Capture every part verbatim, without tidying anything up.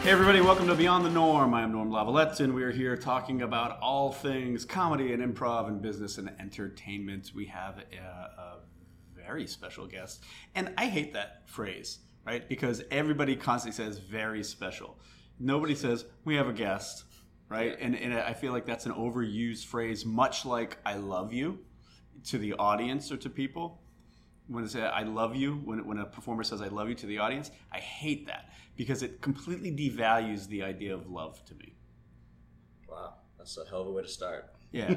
Hey everybody, welcome to Beyond the Norm. I am Norm Lavalette, and we are here talking about all things comedy and improv and business and entertainment. We have a, a very special guest, and I hate that phrase, right? Because everybody constantly says very special. Nobody says we have a guest, right? And, and I feel like that's an overused phrase, much like I love you to the audience or to people. When it says I love you, when when a performer says I love you to the audience, I hate that because it completely devalues the idea of love to me. Wow, that's a hell of a way to start. Yeah.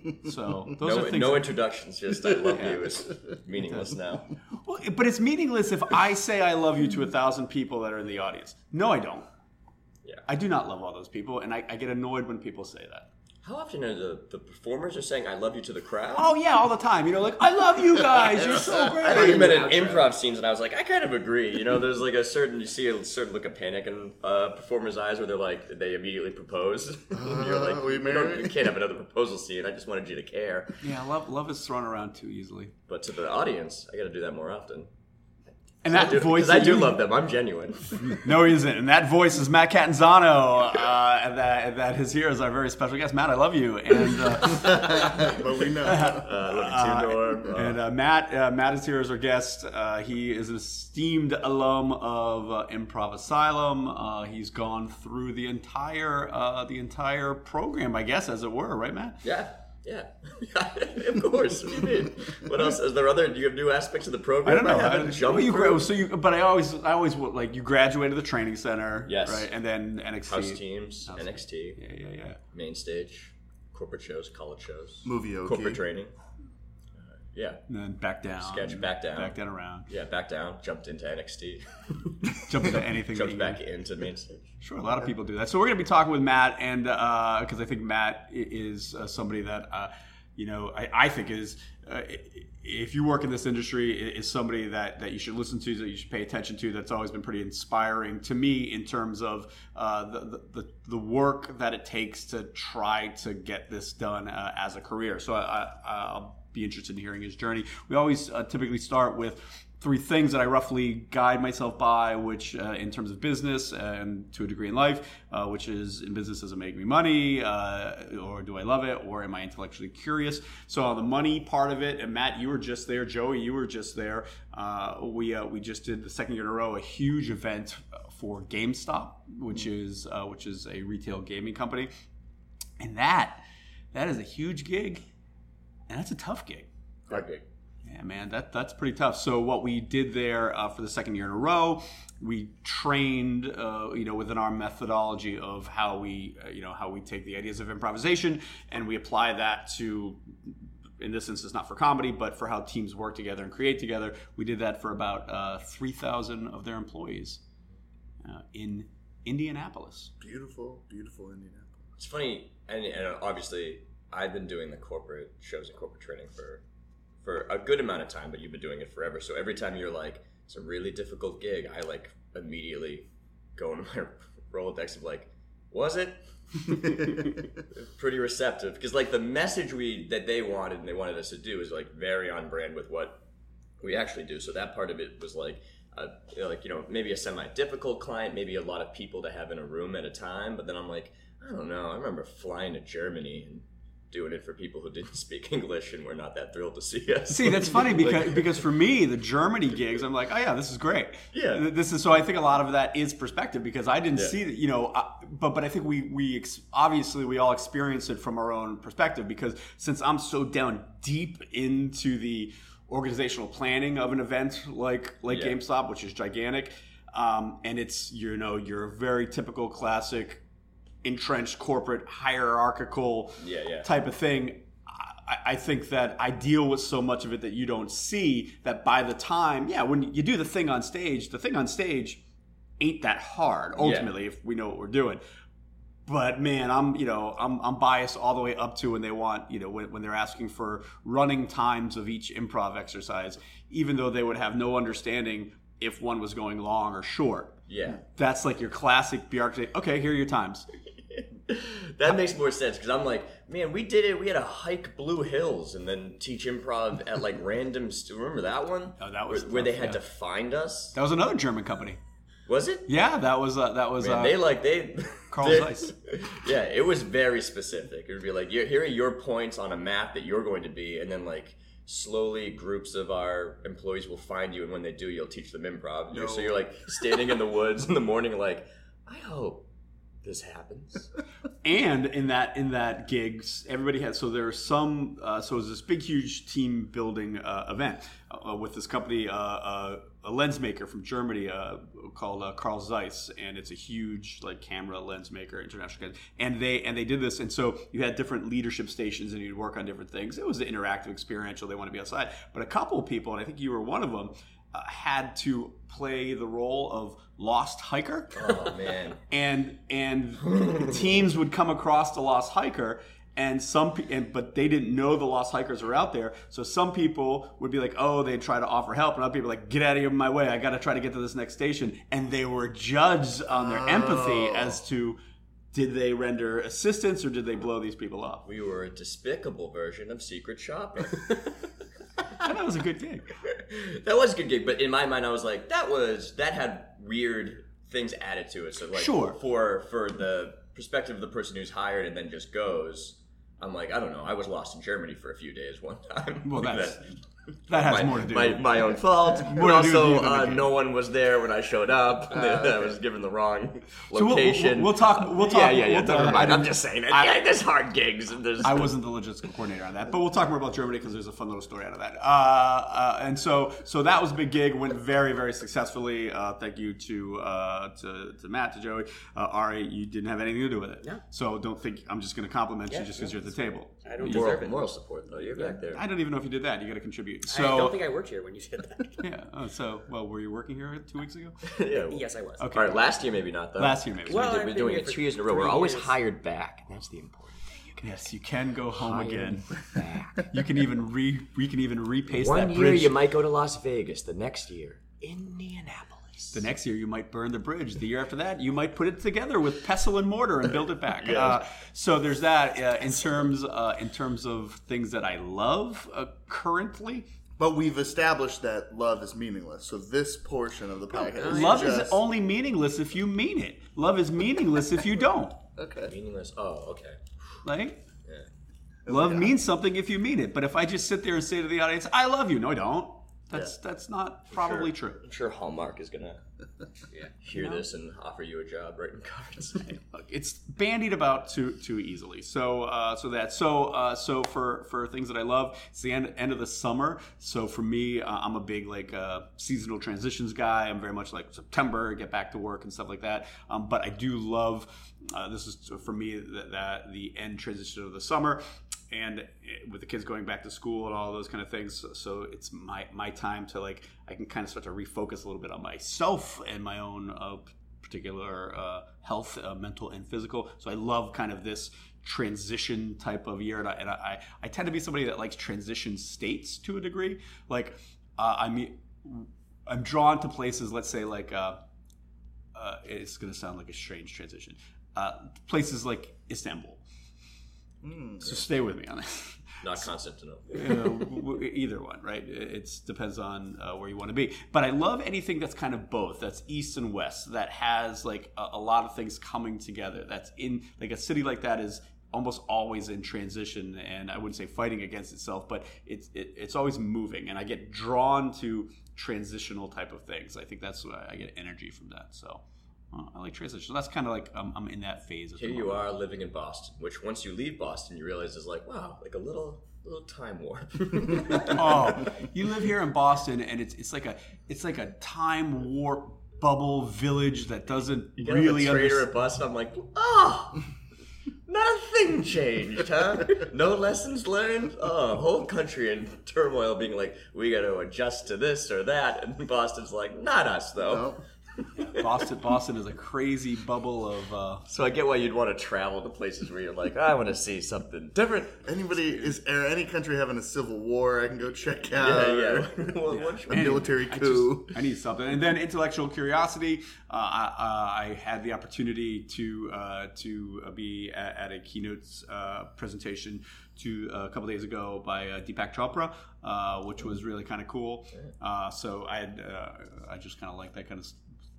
So those no, are things. No that, introductions, just I love yeah. you is meaningless now. Well, but it's meaningless if I say I love you to a thousand people that are in the audience. No, I don't. Yeah. I do not love all those people, and I, I get annoyed when people say that. How often are the, the performers are saying I love you to the crowd? Oh yeah, all the time. You know, like I love you guys. You're so great. I thought you meant in improv scenes, and I was like, I kind of agree. You know, there's like a certain you see a certain look of panic in uh, performers' eyes where they're like they immediately propose. Uh, You're like, we you, don't, married? you can't have another proposal scene. I just wanted you to care. Yeah, love love is thrown around too easily. But to the audience, I got to do that more often. And that voice, because I do love them. I'm genuine. No, he isn't. And that voice is Matt Catanzano, uh, and that and that is here as our very special guest. Matt, I love you, and uh, But we know. Uh, love you too, Norm. Uh, and uh, Matt uh, Matt is here as our guest. Uh, he is an esteemed alum of uh, Improv Asylum. Uh, he's gone through the entire uh, the entire program, I guess, as it were, right, Matt? Yeah, yeah, of course. What do you mean? What else? Is there other? Do you have new aspects of the program? I don't know. I haven't I, jumped well, you, through? gra- so you, but I always, I always like you graduated the training center, Yes. right, and then N X T, House teams, House N X T, yeah, yeah, yeah. main stage, corporate shows, college shows, Movie OK. corporate training. Uh, yeah, And then back down, Sketch, back down. back down around, yeah, back down, jumped into N X T, jump into anything. that jumped you back can. into main stage. Sure, a lot of people do that. So we're going to be talking with Matt, and because uh, I think Matt i- is uh, somebody that uh, you know I, I think is uh, if you work in this industry, i- is somebody that, that you should listen to, that you should pay attention to. That's always been pretty inspiring to me in terms of uh, the, the the the work that it takes to try to get this done uh, as a career. So I, I, I'll be interested in hearing his journey. We always uh, typically start with three things that I roughly guide myself by, which uh, in terms of business and to a degree in life, uh, which is in business, does it make me money, uh, or do I love it, or am I intellectually curious? So on the money part of it, and Matt, you were just there, Joey, you were just there. Uh, we uh, we just did the second year in a row a huge event for GameStop, which is uh, which is a retail gaming company, and that that is a huge gig, and that's a tough gig. Hard gig. Yeah, man, that that's pretty tough. So what we did there uh, for the second year in a row, we trained, uh, you know, within our methodology of how we, uh, you know, how we take the ideas of improvisation and we apply that to, in this instance, not for comedy, but for how teams work together and create together. We did that for about uh, three thousand of their employees uh, in Indianapolis. Beautiful, beautiful Indianapolis. It's funny, and, and obviously, I've been doing the corporate shows and corporate training for. for a good amount of time, but you've been doing it forever. So every time you're like, it's a really difficult gig, I like immediately go into my Rolodex of like, was it? Pretty receptive. Because like the message we that they wanted and they wanted us to do is like very on brand with what we actually do. So that part of it was like, uh, like, you know, maybe a semi-difficult client, maybe a lot of people to have in a room at a time. But then I'm like, I don't know. I remember flying to Germany and doing it for people who didn't speak English and were not that thrilled to see us. See, that's funny because Like- because for me, the Germany gigs, I'm like, oh yeah, this is great. Yeah. This is so. I think a lot of that is perspective because I didn't Yeah. see that, you know. I, but but I think we we ex, obviously we all experience it from our own perspective because since I'm so down deep into the organizational planning of an event like like Yeah. GameStop, which is gigantic, um, and it's you know your very typical classic entrenched corporate hierarchical Yeah, yeah. type of thing. I, I think that I deal with so much of it that you don't see that by the time, yeah, when you do the thing on stage, the thing on stage ain't that hard ultimately if we know what we're doing. But man, I'm you know I'm I'm biased all the way up to when they want you know when, when they're asking for running times of each improv exercise, even though they would have no understanding if one was going long or short. Yeah. That's like your classic bureaucracy. Okay, here are your times. That makes more sense because I'm like, man, we did it. We had to hike Blue Hills and then teach improv at like random. St- remember that one? Oh, that was where, where they tough, had yeah. to find us. That was another German company. Was it? Yeah, that was uh, that was Man, uh, they like they Carl they- Zeiss. Yeah, it was very specific. It would be like, here here are your points on a map that you're going to be, and then like slowly groups of our employees will find you, and when they do, you'll teach them improv. You're- So you're like standing in the woods in the morning, like, I hope this happens. And in that in that gigs, everybody had so there are some uh, so it was this big huge team building uh, event uh, with this company, uh, uh, a lens maker from Germany uh, called uh, Carl Zeiss, and it's a huge like camera lens maker, international. And they and they did this, and so you had different leadership stations, and you'd work on different things. It was an interactive, experiential. They want to be outside, but a couple of people, and I think you were one of them, uh, had to play the role of lost hiker. Oh man. and and teams would come across the lost hiker, and some pe- and but they didn't know the lost hikers were out there, so some people would be like, oh, they'd try to offer help, and other people were like, get out of my way, I got to try to get to this next station. And they were judged on their empathy as to did they render assistance or did they blow these people off. We were a despicable version of Secret Shopper. And that was a good gig. That was a good gig, but in my mind, I was like, that was that had weird things added to it. So like, Sure. for for the perspective of the person who's hired and then just goes, I'm like, I don't know. I was lost in Germany for a few days one time. Well, Like that's that- that has my, more to do my, with my own fault. More But to do with you also, than the uh, game. no one was there when I showed up. I was given the wrong So we'll- location. we'll, we'll talk. We'll talk. yeah, yeah, yeah. we'll never talk- mind. I'm just saying. I- yeah, there's hard gigs. And there's, I wasn't the logistical coordinator on that, but we'll talk more about Germany because there's a fun little story out of that. Uh, uh, and so, so that was a big gig. Went very, very successfully. Uh, thank you to, uh, to to Matt, to Joey. Uh, Ari, you didn't have anything to do with it. No. So don't think I'm just going to compliment Yeah, you just because no, you're at the table. I don't moral, deserve it. moral support, though. You're back there. I don't even know if you did that. You got to contribute. I So don't think I worked here when you said that. yeah. Oh, so well, were you working here two weeks ago? yeah. Yes, I was. Okay. All right, last year maybe not though. Last year maybe. Well, We've I've been been doing here it for two years in a row. three We're always years. hired back, and that's the important thing. You can Yes, you can go home hire again. back. You can even re. We can even repaste One that year bridge. you might go to Las Vegas. The next year, Indianapolis. The next year, you might burn the bridge. The year after that, you might put it together with pestle and mortar and build it back. Yes. Uh, so there's that. Uh, in terms, uh, in terms of things that I love uh, currently, But we've established that love is meaningless. So this portion of the podcast, love just, is only meaningless if you mean it. Love is meaningless if you don't. okay. Meaningless. Oh, okay. Like, Yeah. love Yeah. means something if you mean it. But if I just sit there and say to the audience, "I love you," no, I don't. That's that's not probably Sure. true. I'm sure Hallmark is gonna Yeah. hear You know? this and offer you a job writing cards. Look, it's bandied about too too easily. So uh, so that so uh, so for for things that I love, it's the end end of the summer. So for me, uh, I'm a big like uh, seasonal transitions guy. I'm very much like September, get back to work and stuff like that. Um, but I do love uh, this is for me that, that the end transition of the summer. And with the kids going back to school and all those kind of things, so it's my my time to like I can kind of start to refocus a little bit on myself and my own uh, particular uh, health, uh, mental and physical. So I love kind of this transition type of year, and I and I, I tend to be somebody that likes transition states to a degree. Like uh, I mean, I'm drawn to places. Let's say like uh, uh, it's going to sound like a strange transition. Uh, places like Istanbul. Mm. So stay with me on this. Not Constantinople. You know, w- w- either one, right? It depends on uh, where you want to be. But I love anything that's kind of both. That's east and west. That has like a, a lot of things coming together. That's in like a city like that is almost always in transition, and I wouldn't say fighting against itself, but it's it, it's always moving. And I get drawn to transitional type of things. I think that's what I, I get energy from that. So. Uh, I like transition. So that's kind of like um, I'm in that phase. At Here the you moment. are living in Boston, which once you leave Boston, you realize is like, wow, like a little little time warp. Oh, you live here in Boston, and it's it's like a it's like a time warp bubble village that doesn't You get really on a trader understand. at bus, and I'm like, oh, not a thing changed, huh? No lessons learned. Oh, whole country in turmoil, being like, we got to adjust to this or that, and Boston's like, not us though. No. Boston, Boston is a crazy bubble of. Uh, So I get why you'd want to travel to places where you're like, I want to see something different. Anybody is or any country having a civil war, I can go check out. Yeah, yeah. or Well, what- A military I coup. just- I need something, and then intellectual curiosity. Uh, I, uh, I had the opportunity to uh, to uh, be at, at a keynote uh, presentation to uh, a couple days ago by uh, Deepak Chopra, uh, which was really kind of cool. Uh, so I had uh, I just kind of like that kind of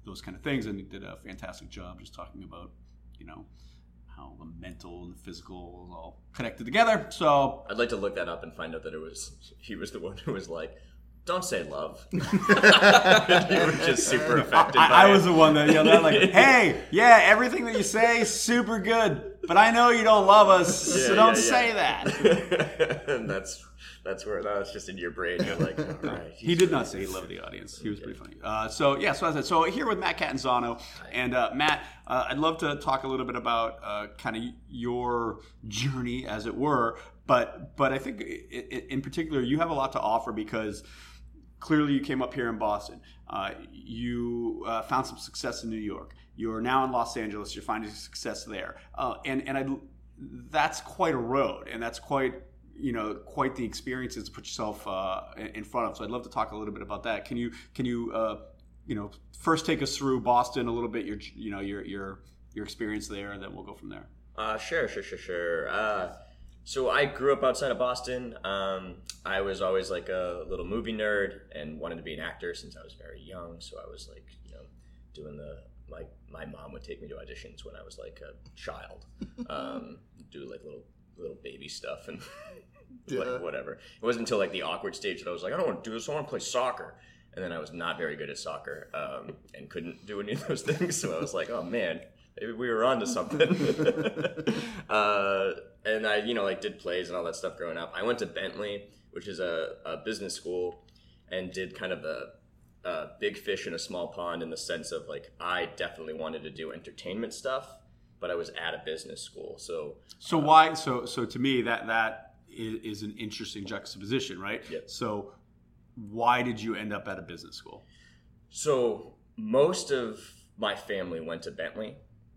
those kind of things, and he did a fantastic job just talking about, you know, how the mental and the physical is all connected together. So I'd like to look that up and find out that it was he was the one who was like, "Don't say love." You were just super affected. I, by I it. was the one that yelled out like, "Hey, yeah, everything that you say is super good, but I know you don't love us, Yeah, so don't yeah, say yeah. that." And that's that's where that's just in your brain. You're like, all right. He did not say he loved the audience. He was pretty funny. Uh, so yeah, so I said, so here with Matt Catanzano, and uh, Matt, uh, I'd love to talk a little bit about uh, kind of your journey, as it were. But but I think i- in particular, you have a lot to offer because clearly you came up here in Boston. Uh, you uh, found some success in New York. You're now in Los Angeles. You're finding success there, uh, and and I, that's quite a road, and that's quite. you know, quite the experiences to put yourself uh, in front of. So I'd love to talk a little bit about that. Can you, can you, uh, you know, first take us through Boston a little bit, your, you know, your, your, your experience there, and then we'll go from there. Uh, sure, sure, sure, sure. Uh, so I grew up outside of Boston. Um, I was always like a little movie nerd and wanted to be an actor since I was very young. So I was like, you know, doing the, like my mom would take me to auditions when I was like a child, um, do like little, little baby stuff and Yeah. like whatever. It wasn't until like the awkward stage that I was like, I don't want to do this. I want to play soccer. And then I was not very good at soccer um, and couldn't do any of those things. So I was like, oh man, maybe we were onto something. uh, and I, you know, like did plays and all that stuff growing up. I went to Bentley, which is a, a business school, and did kind of a, a big fish in a small pond in the sense of like, I definitely wanted to do entertainment stuff, but I was at a business school. So, So why, so, so to me that, that is, is an interesting juxtaposition, right? Yep. So why did you end up at a business school? So most of my family went to Bentley,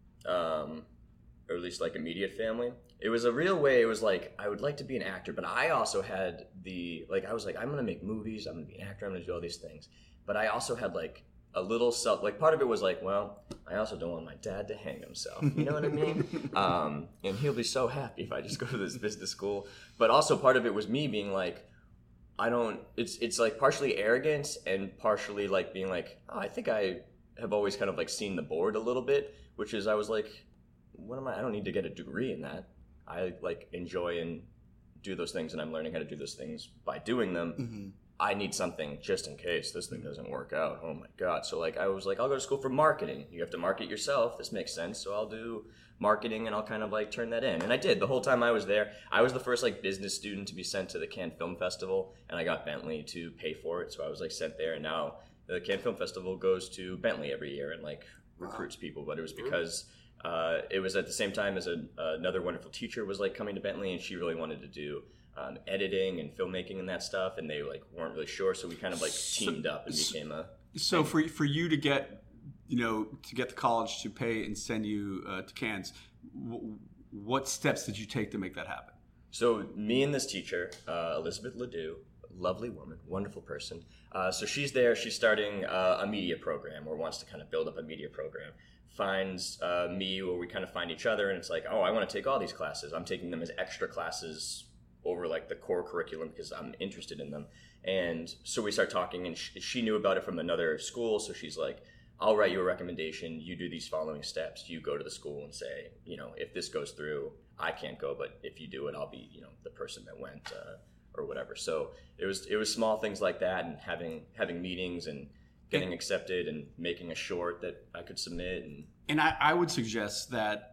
um, or at least like immediate family. It was a real way. It was like, I would like to be an actor, but I also had the, like, I was like, I'm going to make movies. I'm going to be an actor. I'm going to do all these things. But I also had like a little self, like part of it was like, well, I also don't want my dad to hang himself. You know what I mean? Um, and he'll be so happy if I just go to this business school. But also part of it was me being like, I don't, it's it's like partially arrogance and partially like being like, oh, I think I have always kind of like seen the board a little bit, which is I was like, what am I, I don't need to get a degree in that. I like enjoy and do those things, and I'm learning how to do those things by doing them. Mm-hmm. I need something just in case this thing doesn't work out. Oh my God. So like I was like, I'll go to school for marketing. You have to market yourself. This makes sense. So I'll do marketing and I'll kind of like turn that in. And I did. The whole time I was there, I was the first like business student to be sent to the Cannes Film Festival, and I got Bentley to pay for it. So I was like sent there, and now the Cannes Film Festival goes to Bentley every year and like recruits people. But it was because uh, it was at the same time as a, another wonderful teacher was like coming to Bentley, and she really wanted to do Um, editing and filmmaking and that stuff, and they like weren't really sure, so we kind of like teamed up and became a. So for for you to get, you know, to get the college to pay and send you uh, to Cannes, w- what steps did you take to make that happen? So me and this teacher, uh, Elizabeth Ledoux, lovely woman, wonderful person. Uh, so she's there. She's starting uh, a media program, or wants to kind of build up a media program. Finds uh, me, where we kind of find each other, and it's like, oh, I want to take all these classes. I'm taking them as extra classes over like the core curriculum because I'm interested in them. And so we start talking, and she, she knew about it from another school. So she's like, I'll write you a recommendation. You do these following steps. You go to the school and say, you know, if this goes through, I can't go, but if you do it, I'll be, you know, the person that went uh, or whatever. So it was, it was small things like that, and having, having meetings and getting accepted and making a short that I could submit. And, And I, I would suggest that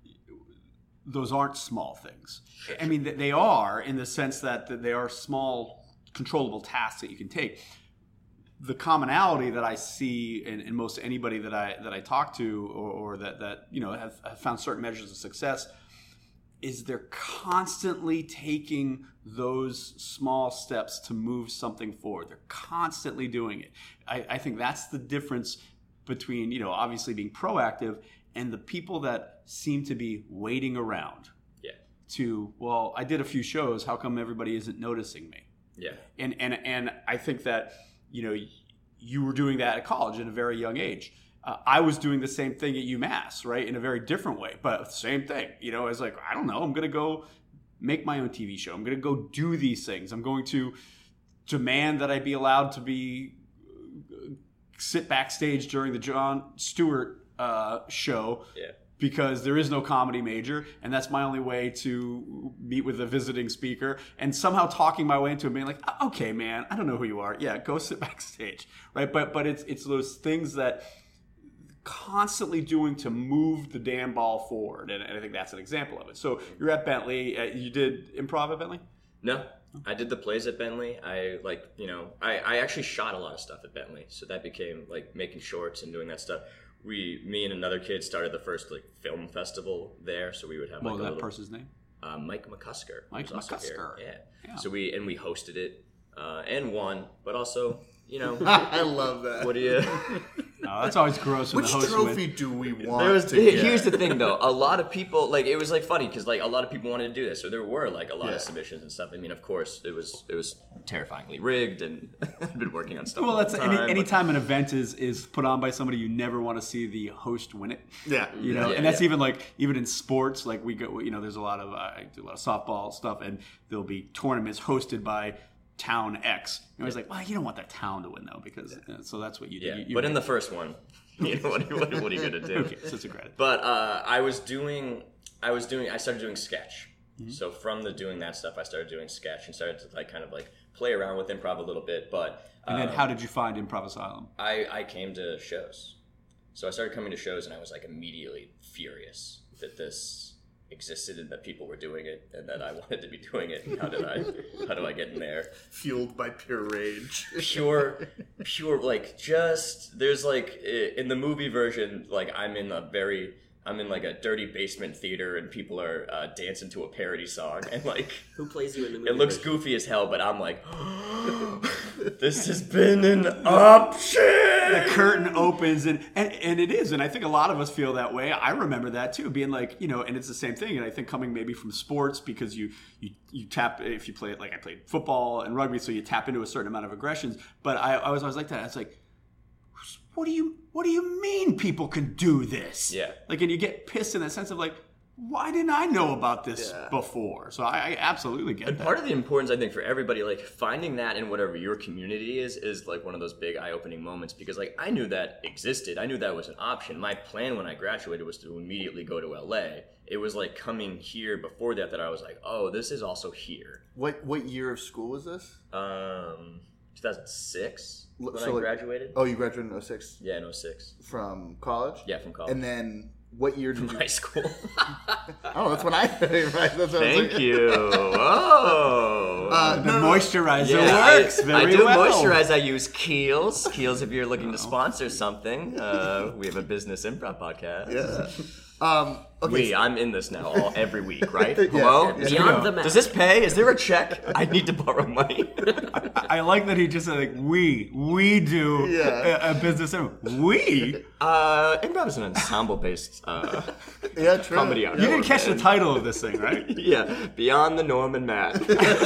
those aren't small things. I mean, they are in the sense that they are small, controllable tasks that you can take. The commonality that I see in, in most anybody that I that I talk to, or, or that that you know have, have found certain measures of success, is they're constantly taking those small steps to move something forward. They're constantly doing it. I, I think that's the difference between, you know, obviously being proactive and the people that seem to be waiting around. yeah. To, well, I did a few shows, how come everybody isn't noticing me? Yeah. And and and I think that, you know, you were doing that at college at a very young age. Uh, I was doing the same thing at UMass, right, in a very different way, but same thing. You know, I was like, I don't know, I'm going to go make my own T V show. I'm going to go do these things. I'm going to demand that I be allowed to be sit backstage during the Jon Stewart uh, show. Yeah. Because there is no comedy major, and that's my only way to meet with a visiting speaker, and somehow talking my way into it, being like, okay, man, I don't know who you are. Yeah, go sit backstage, right? But but it's it's those things that constantly doing to move the damn ball forward, and, and I think that's an example of it. So you're at Bentley. Uh, you did improv at Bentley? No, I did the plays at Bentley. I like you know I I actually shot a lot of stuff at Bentley, so that became like making shorts and doing that stuff. We, me and another kid started the first like film festival there, so we would have like What was a that little, person's name? uh, Mike McCusker. Mike was also McCusker. here. Yeah. Yeah. So we and we hosted it uh, and won, but also you know I love that. what do you? No, that's always gross when Which the host trophy wins. do we want There was, to get? here's the thing though, a lot of people like it was like funny because like a lot of people wanted to do this, so there were like a lot Yeah. of submissions and stuff. I mean, of course, it was it was terrifyingly rigged, and I've been working on stuff. Well, all that's the any time, but- anytime an event is is put on by somebody, you never want to see the host win it. Yeah. You know, Yeah, and that's yeah. even like even in sports, like we go, you know, there's a lot of uh, I do a lot of softball stuff, and there'll be tournaments hosted by town X. And I was like, well, you don't want that town to win though, because uh, so that's what you do. Yeah, You, you but in the first one, you know what, what, what are you gonna do? okay, so it's a credit. But uh, I was doing, I was doing, I started doing sketch. Mm-hmm. So from the doing that stuff, I started doing sketch and started to like kind of like play around with improv a little bit. But And then um, how did you find Improv Asylum? I I came to shows. So I started coming to shows, and I was like immediately furious that this existed and that people were doing it, and that I wanted to be doing it. And how did I? How do I get in there? Fueled by pure rage. Pure, pure, like just there's like i- in the movie version, like I'm in a very, I'm in like a dirty basement theater, and people are uh, dancing to a parody song, and like Who plays you in the movie? it looks version? goofy as hell, but I'm like, this has been an option. The curtain opens, and, and and it is, and I think a lot of us feel that way. I remember that too, being like, you know, and it's the same thing. And I think coming maybe from sports, because you you you tap, if you play it, like I played football and rugby, so you tap into a certain amount of aggressions. But I, I was always like that. I was like, what do you what do you mean people can do this? Yeah. Like, and you get pissed in the sense of like, why didn't I know about this Yeah. before? So I, I absolutely get And that. part of the importance, I think, for everybody, like finding that in whatever your community is, is like one of those big eye-opening moments. Because like I knew that existed, I knew that was an option. My plan when I graduated was to immediately go to L A. It was like coming here before that that I was like, oh, this is also here. What what year of school was this? Um, two thousand six when So, I like- graduated. Oh, you graduated in oh six Yeah, in oh six. from college? Yeah, from college. And then what year did From you? high school. Oh, that's when I. Right, that's what I was Thank like- you. Oh. Uh, The no, no, moisturizer Yeah, works I, very I do well. moisturize. I use Kiehl's. Kiehl's, if you're looking to sponsor something, uh, we have a business improv podcast. Yeah. Um, okay. We, so- I'm in this now all every week, right? Yeah, Hello? yeah, yeah. Beyond the map. Does this pay? Is there a check? I need to borrow money. I like that he just said like we we do Yeah. a, a business. We uh, improv is an ensemble-based uh, yeah, true. comedy art. you didn't catch the title of this thing, right? Yeah, Beyond the Norm and Matt.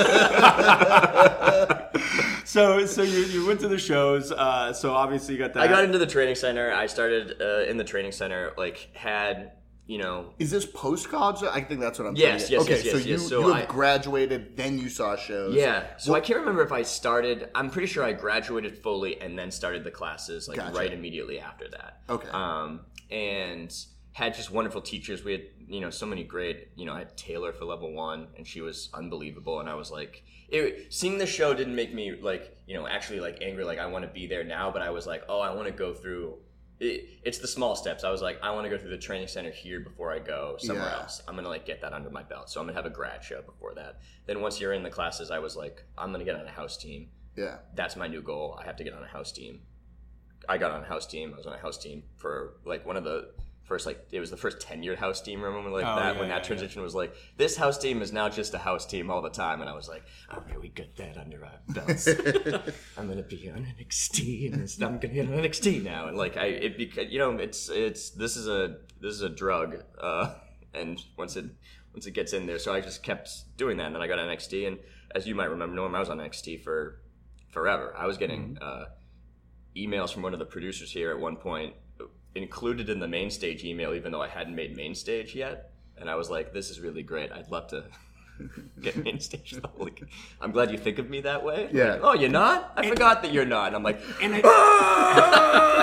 So so you, you went to the shows. Uh, so obviously you got that. I got into the training center. I started uh, in the training center, like, had, you know, Is this post college? I think that's what I'm Yes, saying. yes, okay, yes, yes, so yes. you, So you have I- graduated, then you saw shows. yeah. So What- I can't remember if I started. I'm pretty sure I graduated fully and then started the classes like Gotcha. right immediately after that. Okay. Um, and had just wonderful teachers. We had, you know, so many great. You know, I had Taylor for level one, and she was unbelievable. And I was like, it, seeing the show didn't make me like, you know, actually like angry. Like I want to be there now, but I was like, oh, I want to go through. It, it's the small steps. I was like, I want to go through the training center here before I go somewhere Yeah. else. I'm gonna like get that under my belt. So I'm gonna have a grad show before that. Then once you're in the classes, I was like, I'm gonna get on a house team. Yeah. That's my new goal. I have to get on a house team. I got on a house team. I was on a house team for like one of the first, like it was the first tenured house team. Remember like Oh, that yeah, when yeah, that yeah. transition was like, this house team is now just a house team all the time. And I was like, all right, we got that under our belts. I'm gonna be on N X T, and this, I'm gonna get on N X T now. And like I, it beca- you know, it's it's this is a this is a drug. Uh, and once it once it gets in there, so I just kept doing that. And then I got on N X T, and as you might remember, Norm, I was on N X T for forever. I was getting Mm-hmm. uh, emails from one of the producers here at one point, included in the main stage email, even though I hadn't made main stage yet. And I was like, this is really great. I'd love to get main stage. Like, I'm glad you think of me that way. Yeah. Like, oh, you're not? I forgot that you're not. And I'm like, And I,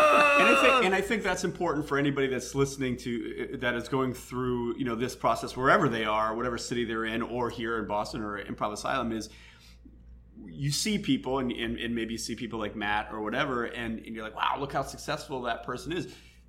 think that's important for anybody that's listening to that is going through, you know, this process wherever they are, whatever city they're in, or here in Boston or Improv Asylum, is you see people and, and, and maybe you see people like Matt or whatever, and, and you're like, wow, look how successful that person is.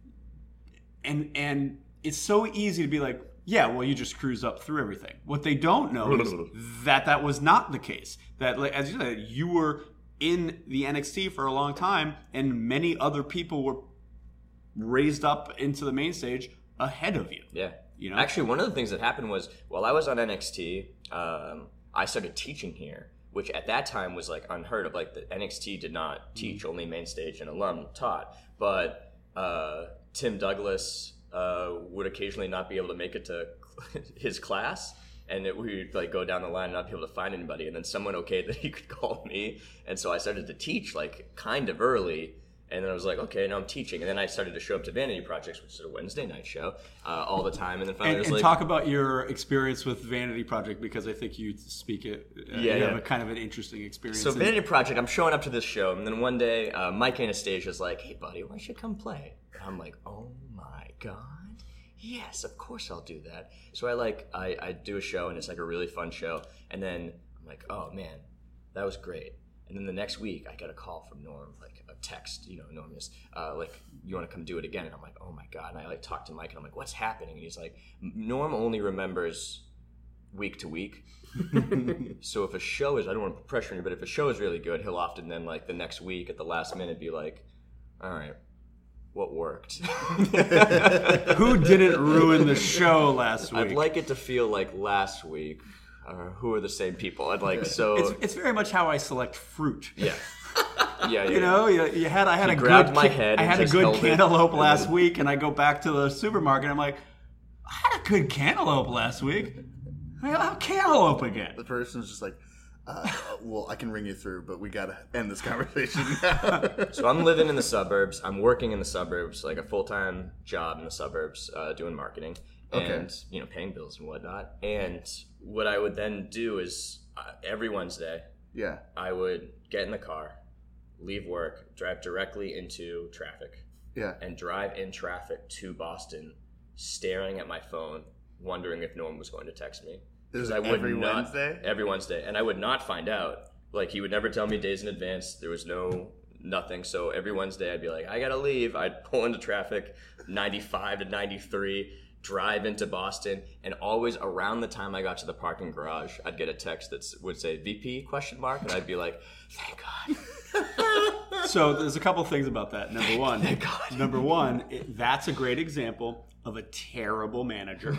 And and it's so easy to be like, yeah, well, you just cruise up through everything. What they don't know is that that was not the case. That, like, as you said, you were in the N X T for a long time, and many other people were raised up into the main stage ahead of you. Yeah. You know? Actually, one of the things that happened was while I was on N X T, um, I started teaching here, which at that time was like unheard of. Like the N X T did not teach, mm-hmm. only main stage and alum taught. But uh, Tim Douglas uh, would occasionally not be able to make it to his class. And it, we would like go down the line and not be able to find anybody. And then someone okayed that he could call me. And so I started to teach like kind of early. And then I was like, okay, now I'm teaching. And then I started to show up to Vanity Projects, which is a Wednesday night show, uh, all the time. And then finally and, I was and like... talk about your experience with Vanity Project, because I think you speak it. Uh, yeah, you yeah. have a kind of an interesting experience. So Vanity Project, I'm showing up to this show. And then one day, uh, Mike Anastasia's like, hey, buddy, why don't you come play? And I'm like, oh, my God. Yes, of course I'll do that. So I like I, I do a show, and it's like a really fun show. And then I'm like, oh man, that was great. And then the next week I got a call from Norm, like a text, you know, Norm is uh, like, you want to come do it again? And I'm like, oh my God. And I like talk to Mike, and I'm like, what's happening? And he's like, Norm only remembers week to week. So if a show is, I don't want to put pressure on you, but if a show is really good, he'll often then like the next week at the last minute be like, all right, what worked? Who didn't ruin the show last week? I'd like it to feel like last week. Uh, who are the same people? I'd like so. It's, it's very much how I select fruit. Yeah, yeah, yeah. You know, you, you had I had He a grabbed good my ca- head I and had a just good held it. cantaloupe last week, and I go back to the supermarket. I'm like, I had a good cantaloupe last week. I have cantaloupe again. The person's just like, uh, well, I can ring you through, but we gotta end this conversation now. So I'm living in the suburbs. I'm working in the suburbs, like a full-time job in the suburbs, uh, doing marketing and, Okay. you know, paying bills and whatnot. And what I would then do is uh, every Wednesday, Yeah. I would get in the car, leave work, drive directly into traffic, Yeah. and drive in traffic to Boston, staring at my phone, wondering if Norm was going to text me. Is I it would every not, Wednesday? Every Wednesday. And I would not find out. Like, he would never tell me days in advance. There was no, nothing. So every Wednesday I'd be like, I gotta leave. I'd pull into traffic, ninety-five to ninety-three, drive into Boston. And always around the time I got to the parking garage, I'd get a text that would say, V P, question mark? And I'd be like, thank God. So there's a couple things about that. Number one, Thank God. number one, it, that's a great example of a terrible manager.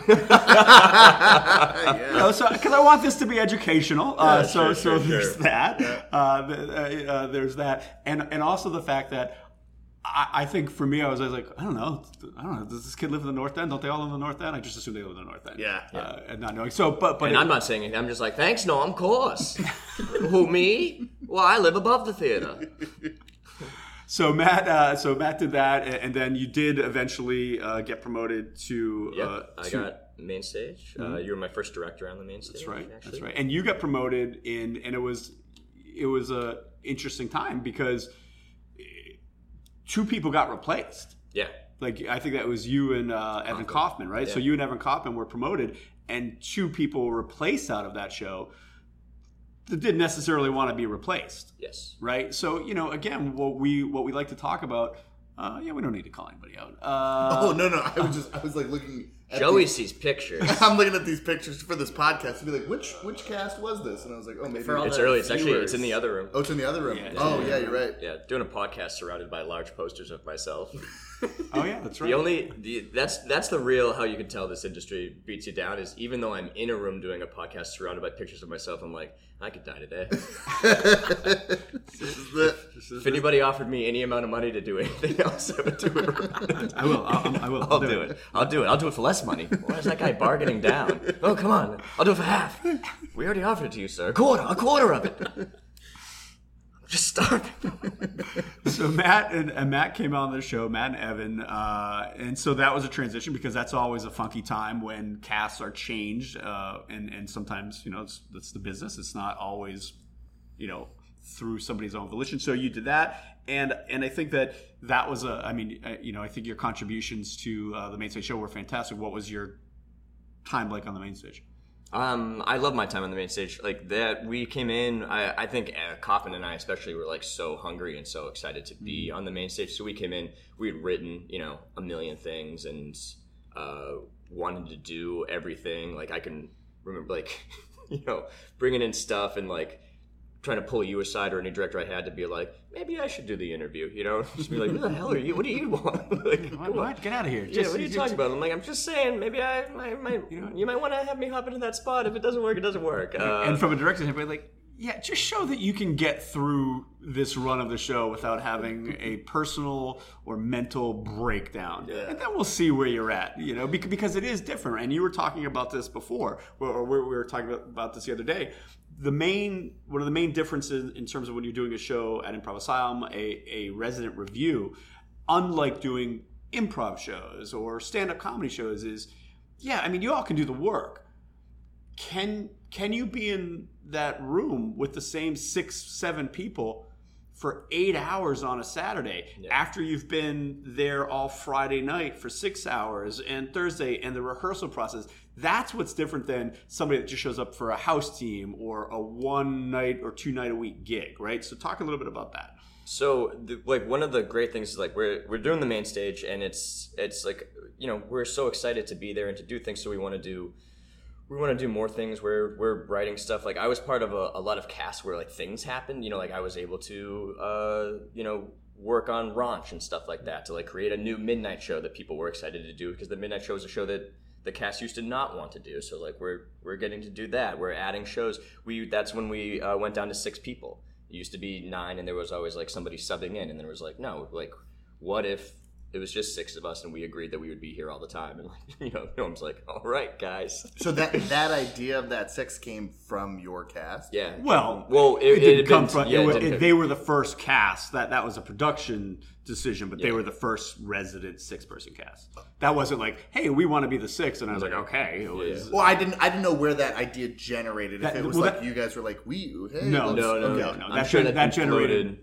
Yeah. You know, so because I want this to be educational, uh, Yeah, so sure, so sure, there's sure. that. Yeah. Uh, the, uh, uh, there's that, and and also the fact that I, I think for me, I was always like, I don't know, I don't know. Does this kid live in the North End? Don't they all live in the North End? I just assume they live in the North End. Yeah. uh, and not knowing. So, but but And it- I'm not saying anything. I'm just like, thanks, Norm, of course. Who, me? Well, I live above the theater. So Matt, uh, so Matt did that, and, and then you did eventually uh, get promoted to. Yep, uh, I to- got main stage. Uh, you were my first director on the main stage. That's right. Actually. That's right. And you got promoted in, and it was, it was a interesting time because two people got replaced. Yeah. Like I think that was you and uh, Evan Kaufman, right? So Yeah. you and Evan Kaufman were promoted, and two people were replaced out of that show that didn't necessarily want to be replaced, Yes. right? So you know, again, what we what we like to talk about. Uh, yeah, we don't need to call anybody out. Uh, Oh no no! I was just I was like looking. At Joey these, sees pictures. I'm looking at these pictures for this podcast to be like, which which cast was this? And I was like, oh maybe. For all It's the early. It's actually viewers. it's in the other room. Oh, it's in the other room. Yeah, oh yeah, yeah, you're right. Yeah, doing a podcast surrounded by large posters of myself. oh yeah, that's right. The only the, that's that's the real how you can tell this industry beats you down is even though I'm in a room doing a podcast surrounded by pictures of myself, I'm like, I could die today. This is the- If anybody offered me any amount of money to do anything else, I would do it. I will. I'll, I will. I'll do it. I'll do it. I'll do it for less money. Why is that guy bargaining down? Oh, come on. I'll do it for half. We already offered it to you, sir. A quarter. A quarter of it. I'm just starving. So Matt and, and Matt came on the show, Matt and Evan, uh, and so that was a transition because that's always a funky time when casts are changed, uh, and and sometimes you know it's that's the business. It's not always, you know, through somebody's own volition. So you did that, and and I think that that was a. I mean, uh, you know, I think your contributions to uh, the main stage show were fantastic. What was your time like on the main stage? Um, I love my time on the main stage. Like that, we came in. I, I think uh, Kaufman and I especially were like so hungry and so excited to be on the main stage. So we came in. We had written, you know, a million things and uh, wanted to do everything. Like I can remember, like you know, bringing in stuff and like trying to pull you aside or any director I had to be like, maybe I should do the interview. You know, just be like, who the hell are you? What do you want? like, What? what? Get out of here! Yeah, Just- what are you talking about? I'm like, I'm just saying, maybe I, my, my, you might want to have me hop into that spot. If it doesn't work, it doesn't work. Uh, And from a director's standpoint, like, yeah, just show that you can get through this run of the show without having a personal or mental breakdown. Yeah. And then we'll see where you're at, you know, bec- because it is different. And you were talking about this before, or we were talking about, about this the other day. The main, one of the main differences in terms of when you're doing a show at Improv Asylum, a, a resident review, unlike doing improv shows or stand-up comedy shows is, yeah, I mean, you all can do the work. Can can you be in that room with the same six, seven people for eight hours on a Saturday Yeah. after you've been there all Friday night for six hours and Thursday and the rehearsal process? That's what's different than somebody that just shows up for a house team or a one night or two night a week gig, right? So talk a little bit about that. So, the, like, one of the great things is like we're we're doing the main stage, and it's it's like, you know, we're so excited to be there and to do things. So we want to do we want to do more things. We're we're writing stuff. Like I was part of a, a lot of casts where like things happened. You know, like I was able to uh you know work on Raunch and stuff like that to like create a new midnight show that people were excited to do, because the midnight show is a show that the cast used to not want to do. So like we're we're getting to do that. We're adding shows. We that's when we uh, went down to six people. It used to be nine, and there was always like somebody subbing in, and then it was like, no, like, what if it was just six of us and we agreed that we would be here all the time? And like, you know, Norm's like, all right, guys. So that that idea of that six came from your cast? Yeah. Well, well, it, it, it didn't had come been- from. yeah, it it was- didn't it- come- they were the first cast. That that was a production decision, but they Yeah. were the first resident six-person cast. That wasn't like, hey, we want to be the six, and I was like, okay. It was. Well, I didn't I didn't know where that idea generated. If That- it was well, like that- you guys were like, we hey, No, let's- No, no, okay. no, no. I'm That sure gen- that that generated- floated-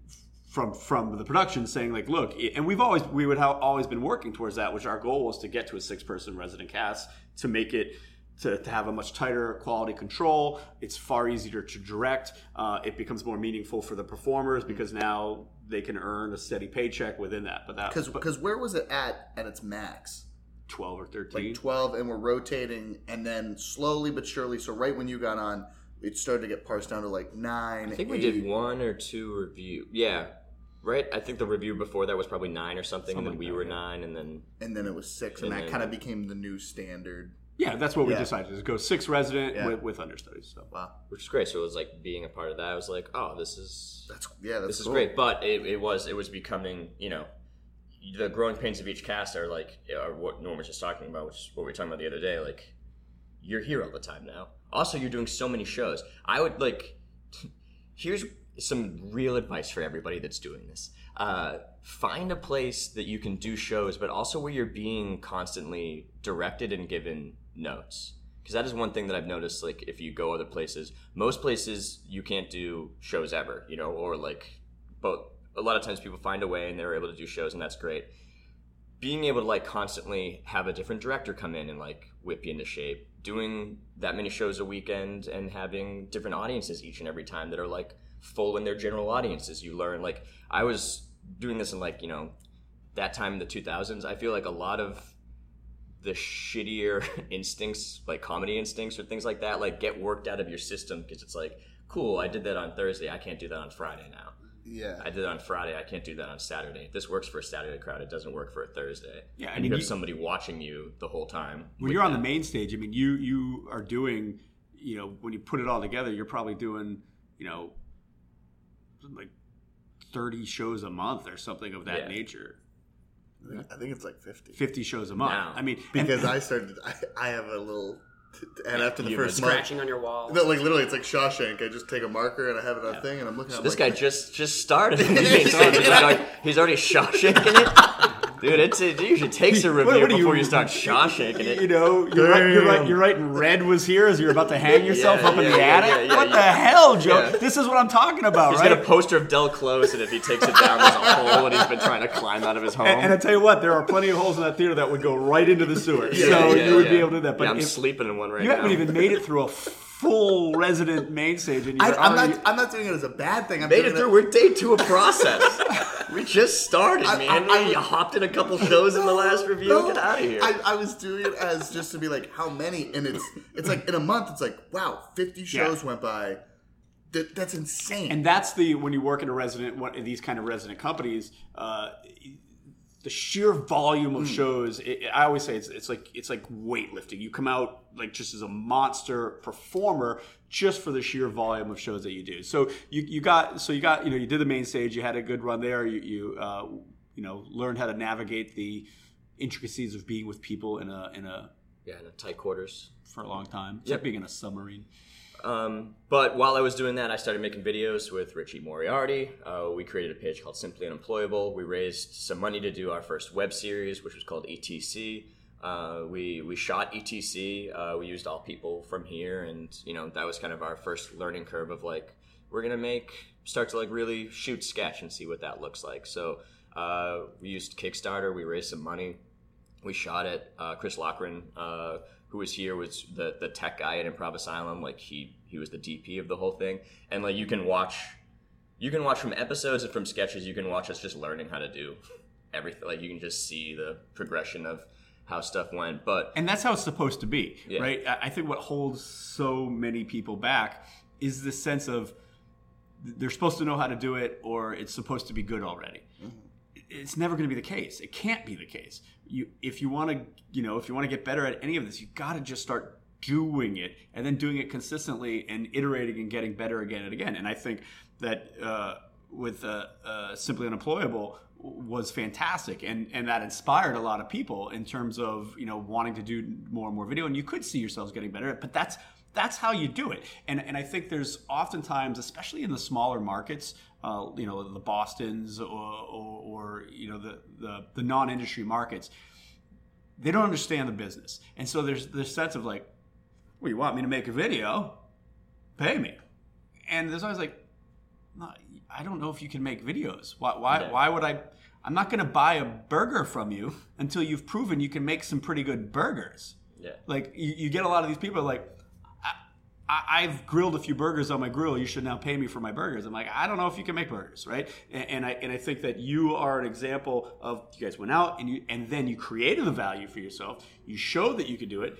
from from the production saying like, look, and we've always we would have always been working towards that, which our goal was to get to a six person resident cast to make it to, to have a much tighter quality control. It's far easier to direct. Uh, it becomes more meaningful for the performers because now they can earn a steady paycheck within that. But that Because but because where was it at at its max? twelve or thirteen. Like twelve, and we're rotating, and then slowly but surely. So right when you got on, it started to get parsed down to like nine. I think we eight. did one or two review. Yeah. Right? I think the review before that was probably nine or something, and then Something we like were that, yeah. nine, and then and then it was six, and And that then- kind of became the new standard. Yeah, that's what we Yeah. decided is go six resident Yeah. with, with understudies. So. Wow, which is great. So it was like being a part of that. I was like, oh, this is that's yeah, that's this is cool. great. But it, it was it was becoming, you know, the growing pains of each cast are like are what Norm was just talking about, which is what we were talking about the other day. Like, you're here all the time now. Also, you're doing so many shows. I would like. Here's some real advice for everybody that's doing this. Uh, find a place that you can do shows, but also where you're being constantly directed and given notes. Because that is one thing that I've noticed, like, if you go other places, most places you can't do shows ever, you know, or like, but a lot of times people find a way and they're able to do shows, and that's great. Being able to, like, constantly have a different director come in and, like, whip you into shape, doing that many shows a weekend and having different audiences each and every time that are, like, full in their general audiences. You learn, like, I was doing this in, like, you know, that time in the two thousands. I feel like a lot of the shittier instincts, like comedy instincts or things like that, like get worked out of your system, because it's like, cool, I did that on Thursday, I can't do that on Friday now. Yeah, I did it on Friday, I can't do that on Saturday. This works for a Saturday crowd, it doesn't work for a Thursday. Yeah, I and mean, you have you- somebody watching you the whole time. When with you're on the that. main stage, I mean, you you are doing, you know, when you put it all together, you're probably doing, you know, like thirty shows a month or something of that Yeah. nature. I think, I think it's like fifty. fifty shows a month. Now. I mean, and- Because I started, I, I have a little, and after the You first have month, Scratching on your wall. no, like literally, it's like Shawshank. I just take a marker and I have it on a thing, and I'm looking at This I'm guy like, just just started. he's, already, he's already Shawshanking it. Dude, it's, it usually takes a review What- what do before you- you start shaw shaking it. You know, you're right, you're right. You're right. And red was here as you're about to hang yourself Yeah, up in yeah, the yeah, attic. yeah, yeah, what yeah. the hell, Joe? Yeah. This is what I'm talking about, He's right? got a poster of Del Close, and if he takes it down, there's a hole, and he's been trying to climb out of his home. and, and I tell you what, there are plenty of holes in that theater that would go right into the sewer. Yeah, so yeah, you would yeah. be able to do that. But yeah, I'm if sleeping in one right you now. haven't even made it through a full resident main stage, and I, you're I'm already, not. I'm not doing it as a bad thing. I'm Made doing it through. We're day two of process. We just started, I- man. I- I- you hopped in a couple shows in the last review. No, Get out of here. I, I was doing it as just to be like, how many? And it's it's like in a month, it's like, wow, fifty shows Yeah. went by. That, that's insane. and that's the when you work in a resident, one of these kind of resident companies. Uh, the sheer volume of shows, it, I always say it's, it's like it's like weightlifting. You come out like just as a monster performer just for the sheer volume of shows that you do. So you, you got so you got you know you did the main stage, you had a good run there. You you uh, you know learned how to navigate the intricacies of being with people in a in a yeah, in a tight quarters. for a long time. It's Yep. like being in a submarine. Um, but while I was doing that, I started making videos with Richie Moriarty. Uh, we created a page called Simply Unemployable. We raised some money to do our first web series, which was called E T C. Uh, we we shot E T C. Uh, we used all people from here, and you know that was kind of our first learning curve of like we're gonna make start to like really shoot sketch and see what that looks like. So uh, we used Kickstarter. We raised some money. We shot it. Uh, Chris Lochran, uh, who was here, was the the tech guy at Improv Asylum. Like he he was the D P of the whole thing. And like you can watch, you can watch from episodes and from sketches. You can watch us just learning how to do everything. Like you can just see the progression of how stuff went. But And that's how it's supposed to be, Yeah. right? I I think what holds so many people back is this sense of they're supposed to know how to do it, or it's supposed to be good already. It's never going to be the case. It can't be the case. You, if you want to, you know, if you want to get better at any of this, you got to just start doing it, and then doing it consistently and iterating and getting better again and again. And I think that uh, with uh, uh, Simply Unemployable was fantastic, and and that inspired a lot of people in terms of you know wanting to do more and more video. And you could see yourselves getting better, but that's that's how you do it. And and I think there's oftentimes, especially in the smaller markets, uh, you know, the Bostons or, or, or you know the, the the non-industry markets, they don't understand the business, and so there's this sense of like, well, you want me to make a video, pay me. And there's always like, no, I don't know if you can make videos. Why? Why? Yeah. Why would I? I'm not going to buy a burger from you until you've proven you can make some pretty good burgers. yeah, Like you, you get a lot of these people like, I, I, I've grilled a few burgers on my grill. You should now pay me for my burgers. I'm like, I don't know if you can make burgers, right? And, and I and I think that you are an example of you guys went out and you and then you created the value for yourself. You showed that you could do it,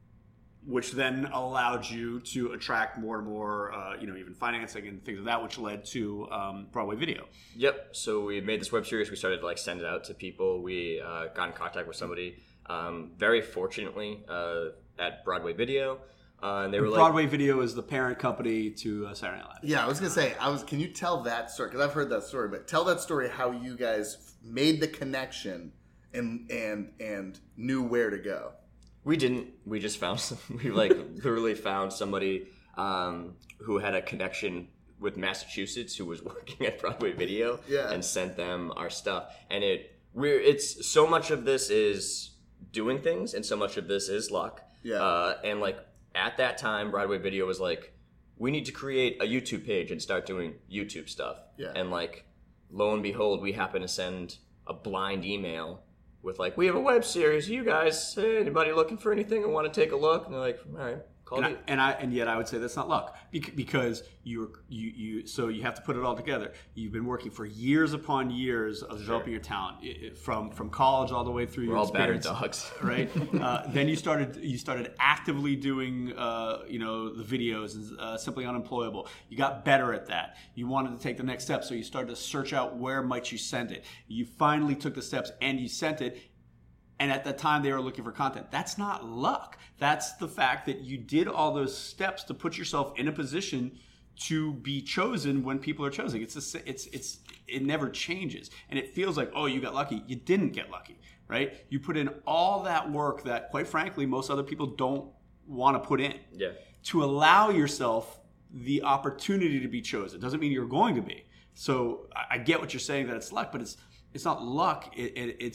which then allowed you to attract more and more, uh, you know, even financing and things like that, which led to um, Broadway Video. Yep. So we made this web series. We started to like send it out to people. We uh, got in contact with somebody. Um, very fortunately, uh, at Broadway Video, uh, and they were like, Broadway Video is the parent company to uh, Saturday Night Live. Yeah, I was gonna say, I was. Can you tell that story? Because I've heard that story, but tell that story how you guys made the connection and and and knew where to go. We didn't. We just found some, we like literally found somebody um, who had a connection with Massachusetts who was working at Broadway Video, Yeah. and sent them our stuff. And it we're it's so much of this is doing things, and so much of this is luck. Yeah. Uh, and like at that time, Broadway Video was like, we need to create a YouTube page and start doing YouTube stuff. Yeah. And like, lo and behold, we happen to send a blind email with like, we have a web series. You guys, hey, anybody looking for anything and want to take a look? And they're like, all right, call And I, me. and I and yet I would say that's not luck bec- because you're you you so you have to put it all together. You've been working for years upon years of developing your talent I- I- from from college all the way through We're your all battered experience, dogs. right? Uh, then you started you started actively doing uh, you know the videos and uh, Simply Unemployable. You got better at that. You wanted to take the next step, so you started to search out where might you send it. You finally took the steps and you sent it. And at that time, they were looking for content. That's not luck. That's the fact that you did all those steps to put yourself in a position to be chosen when people are chosen. It's a, it's it's it never changes, and it feels like, oh, you got lucky. You didn't get lucky, right? You put in all that work that, quite frankly, most other people don't want to put in Yeah. to allow yourself the opportunity to be chosen. Doesn't mean you're going to be. So I I get what you're saying that it's luck, but it's it's not luck. It, it, it's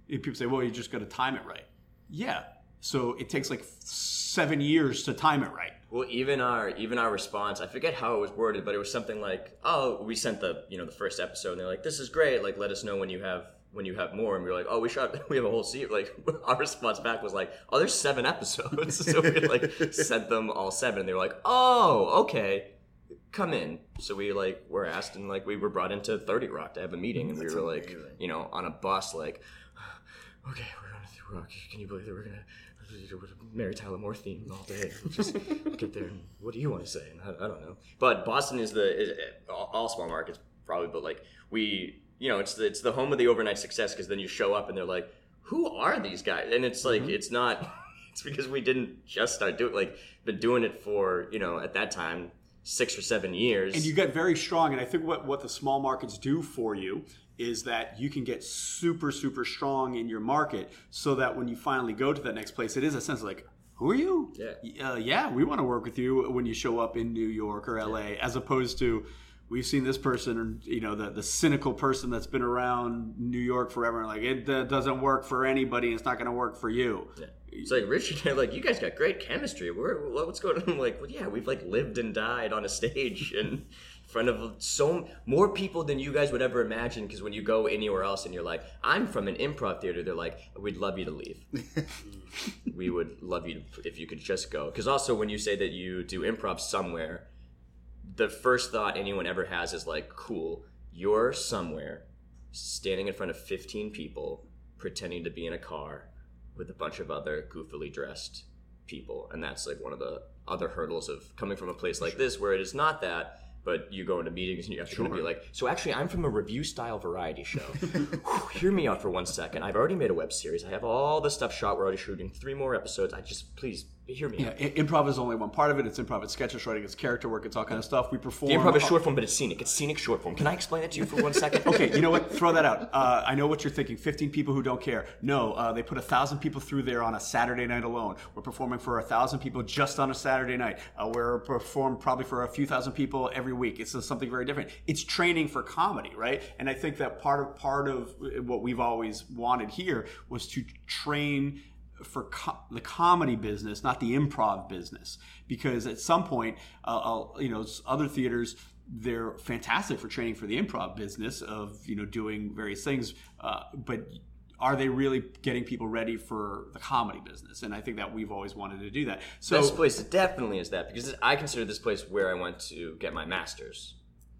And people say, well, you just got to time it right. Yeah. So it takes like seven years to time it right. Well, even our even our response, I forget how it was worded, but it was something like, "Oh, we sent the you know the first episode, and they're like, this is great. Like, let us know when you have when you have more." And we were like, "Oh, we shot. We have a whole season." Like, our response back was like, "Oh, there's seven episodes." So we like sent them all seven, and they were like, "Oh, okay, come in." So we like were asked, and like we were brought into thirty Rock to have a meeting, and That's we were like, amazing. you know, on a bus, like, "Okay, we're on thirty Rock. Can you believe that we're gonna?" Mary Tyler Moore theme all day. We'll just get there and what do you want to say? And I, I don't know. But Boston is the is, all, all small markets probably, but like we, you know, it's the, it's the home of the overnight success because then you show up and they're like, who are these guys? And it's like mm-hmm. it's not. It's because we didn't just start doing like been doing it for you know at that time six or seven years. And you get very strong. And I think what what the small markets do for you is that you can get super, super strong in your market so that when you finally go to that next place, it is a sense of like, who are you? Yeah, uh, yeah, we want to work with you when you show up in New York or L A, yeah. as opposed to we've seen this person, you know, the, the cynical person that's been around New York forever and like, it uh, doesn't work for anybody. It's not going to work for you. Yeah. It's like, Richard, like, you guys got great chemistry. We're, what's going on? I'm like, well, yeah, we've like lived and died on a stage and in front of so more people than you guys would ever imagine. Because when you go anywhere else and you're like, I'm from an improv theater, they're like, we'd love you to leave. We would love you to, if you could just go. Because also when you say that you do improv somewhere, the first thought anyone ever has is like, cool, you're somewhere standing in front of fifteen people pretending to be in a car with a bunch of other goofily dressed people. And that's like one of the other hurdles of coming from a place like this where it is not that. But you go into meetings and you have to sure. be like, so actually I'm from a review-style variety show. Hear me out for one second. I've already made a web series. I have all this stuff shot. We're already shooting three more episodes. I just, please, hear me yeah, out. Improv is only one part of it. It's improv, it's sketches, writing, it's character work, it's all kind of stuff. We perform. The improv is short form, but it's scenic. It's scenic short form. Can I explain it to you for one second? Okay, you know what? Throw that out. Uh, I know what you're thinking. fifteen people who don't care. No, uh, they put one thousand people through there on a Saturday night alone. We're performing for one thousand people just on a Saturday night. Uh, we're performing probably for a few thousand people every week. It's something very different. It's training for comedy, right? And I think that part of part of what we've always wanted here was to train for co- the comedy business, not the improv business, because at some point, uh, I'll, you know, other theaters, they're fantastic for training for the improv business of, you know, doing various things, uh, but are they really getting people ready for the comedy business? And I think that we've always wanted to do that. So this place definitely is that, because I consider this place where I went to get my master's.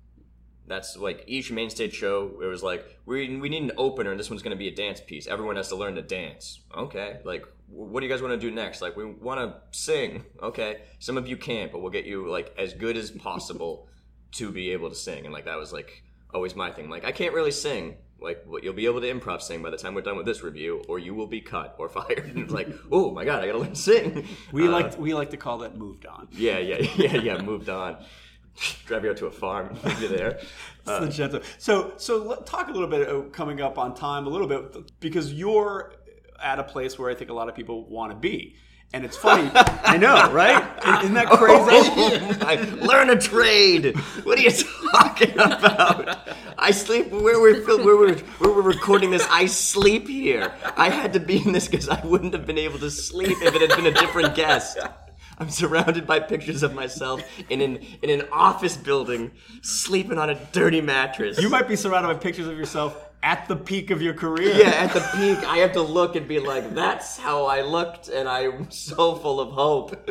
That's like each main stage show, it was like, we we need an opener and this one's going to be a dance piece. Everyone has to learn to dance. Okay. Like, what do you guys want to do next? Like, we want to sing. Okay. Some of you can't, but we'll get you like as good as possible to be able to sing. And like, that was like always my thing. Like, I can't really sing. Like, you'll be able to improv sing by the time we're done with this review, or you will be cut or fired. And it's like, oh my God, I got to learn to sing. We uh, like we like to call that moved on. Yeah, yeah, yeah, yeah, moved on. Drive you out to a farm and leave you there. Uh, so, so let, talk a little bit uh, coming up on time, a little bit, because you're at a place where I think a lot of people want to be. And it's funny. I know, right? Isn't that crazy? Oh, I learn a trade. What are you talking about? I sleep where we're where we're where we're recording this. I sleep here. I had to be in this because I wouldn't have been able to sleep if it had been a different guest. I'm surrounded by pictures of myself in an in an office building, sleeping on a dirty mattress. You might be surrounded by pictures of yourself at the peak of your career. Yeah, at the peak. I have to look and be like, that's how I looked, and I'm so full of hope.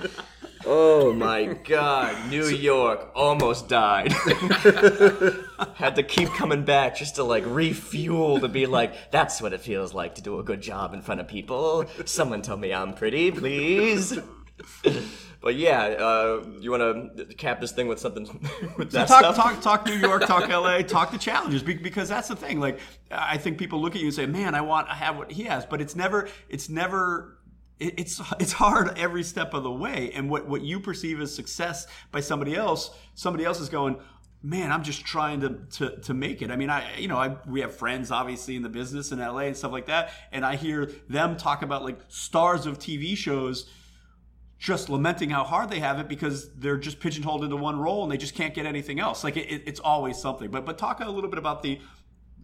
Oh my God, New York almost died. Had to keep coming back just to like refuel, to be like, that's what it feels like to do a good job in front of people. Someone tell me I'm pretty, please. But yeah, uh, you want to cap this thing with something with that so talk, stuff? Talk, talk New York, talk L A, talk the challenges, because that's the thing. Like, I think people look at you and say, "Man, I want, I have what he has," but it's never, it's never, it, it's it's hard every step of the way. And what what you perceive as success by somebody else, somebody else is going, man, I'm just trying to, to to make it. I mean, I you know, I we have friends obviously in the business in L A and stuff like that, and I hear them talk about like stars of T V shows just lamenting how hard they have it because they're just pigeonholed into one role and they just can't get anything else. Like it, it's always something. But but talk a little bit about the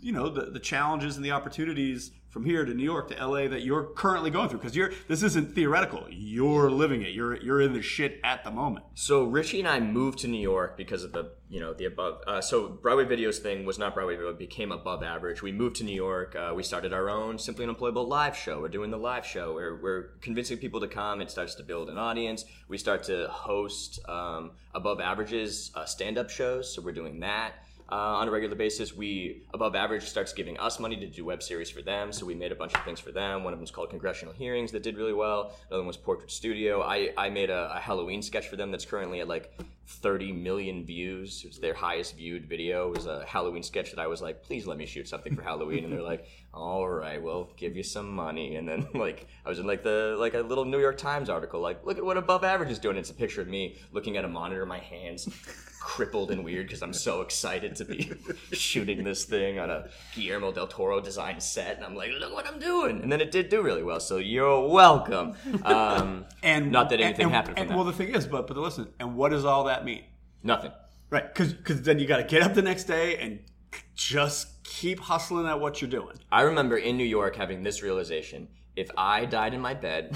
you know, the, the challenges and the opportunities from here to New York to L A that you're currently going through? Because you're this isn't theoretical. You're living it. You're you're in the shit at the moment. So Richie and I moved to New York because of the, you know, the above. Uh, so Broadway Videos thing was not Broadway Video. It became Above Average. We moved to New York. Uh, we started our own Simply Unemployable live show. We're doing the live show. We're, we're convincing people to come. It starts to build an audience. We start to host um, Above Average's uh, stand-up shows. So we're doing that. Uh, on a regular basis. We, Above Average starts giving us money to do web series for them, so we made a bunch of things for them. One of them's called Congressional Hearings that did really well. Another one was Portrait Studio. I, I made a, a Halloween sketch for them that's currently at like thirty million views. It was their highest viewed video. It was a Halloween sketch that I was like, please let me shoot something for Halloween. And they're like, all right, we'll give you some money. And then like I was in like the like a little New York Times article, like, look at what Above Average is doing. It's a picture of me looking at a monitor, my hands crippled and weird because I'm so excited to be shooting this thing on a Guillermo del Toro designed set, and I'm like, look what I'm doing. And then it did do really well, so you're welcome. Um, And not that anything and, happened from and, that. Well, the thing is, but but listen, and what does all that mean? Nothing. Right, because then you got to get up the next day and just keep hustling at what you're doing. I remember in New York having this realization: if I died in my bed,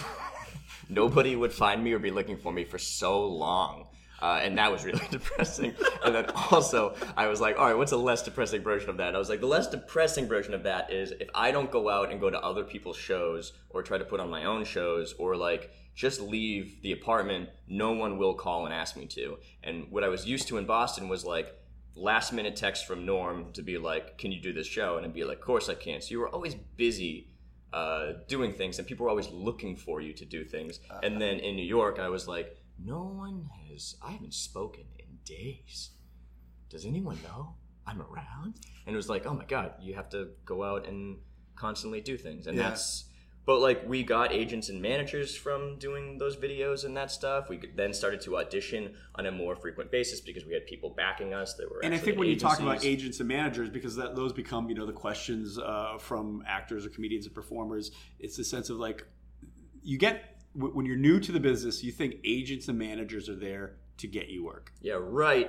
nobody would find me or be looking for me for so long. Uh, and that was really depressing. And then also, I was like, all right, what's a less depressing version of that? And I was like, the less depressing version of that is if I don't go out and go to other people's shows or try to put on my own shows or like just leave the apartment, no one will call and ask me to. And what I was used to in Boston was like last minute text from Norm to be like, can you do this show? And I'd be like, of course I can. So you were always busy uh, doing things, and people were always looking for you to do things. Uh-huh. And then in New York, I was like, no one has, I haven't spoken in days. Does anyone know I'm around? And it was like, oh my God, you have to go out and constantly do things. And yeah. that's, but like we got agents and managers from doing those videos and that stuff. We then started to audition on a more frequent basis because we had people backing us that were And I actually think when agencies. you talk about agents and managers, because that those become, you know, the questions uh, from actors or comedians and performers, it's the sense of like, you get, when you're new to the business, you think agents and managers are there to get you work. Yeah, right.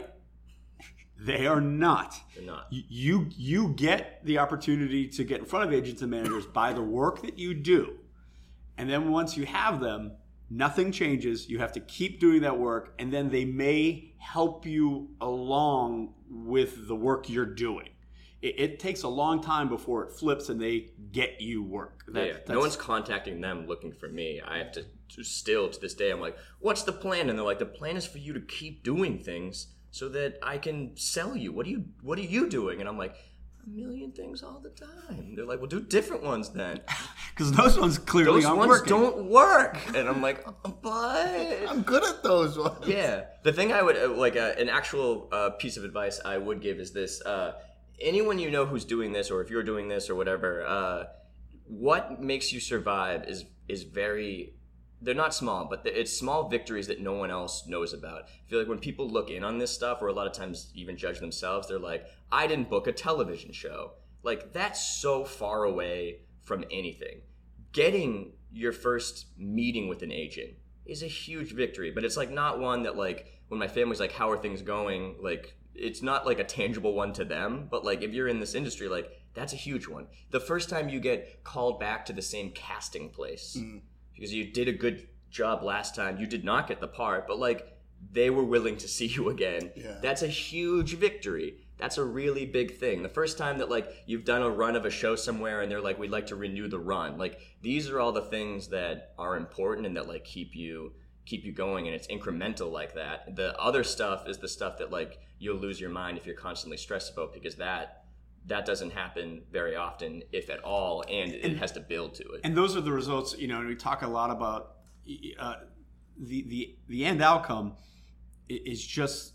They are not. They're not. You you get the opportunity to get in front of agents and managers by the work that you do. And then once you have them, nothing changes. You have to keep doing that work, and then they may help you along with the work you're doing. It, it takes a long time before it flips and they get you work. That, yeah, that's, no one's contacting them looking for me. I have to, to still to this day, I'm like, what's the plan? And they're like, the plan is for you to keep doing things so that I can sell you. What are you What are you doing? And I'm like, a million things all the time. They're like, well, do different ones then. Because those ones clearly those aren't ones working. don't work. And I'm like, but I'm good at those ones. yeah. The thing I would uh, like uh, an actual uh, piece of advice I would give is this. Uh, anyone you know who's doing this, or if you're doing this or whatever, uh, what makes you survive is is very, they're not small, but it's small victories that no one else knows about. I feel like when people look in on this stuff, or a lot of times even judge themselves, they're like, I didn't book a television show. Like, that's so far away from anything. Getting your first meeting with an agent is a huge victory, but it's like not one that like, when my family's like, how are things going? Like, it's not like a tangible one to them, but like if you're in this industry, like that's a huge one. The first time you get called back to the same casting place mm. because you did a good job last time, you did not get the part, but like they were willing to see you again. Yeah. That's a huge victory. That's a really big thing. The first time that like you've done a run of a show somewhere and they're like, we'd like to renew the run. Like these are all the things that are important and that like keep you keep you going, and it's incremental like that. The other stuff is the stuff that like you'll lose your mind if you're constantly stressed about, because that that doesn't happen very often, if at all, and it and, has to build to it. And those are the results, you know, and we talk a lot about uh, the, the, the end outcome is just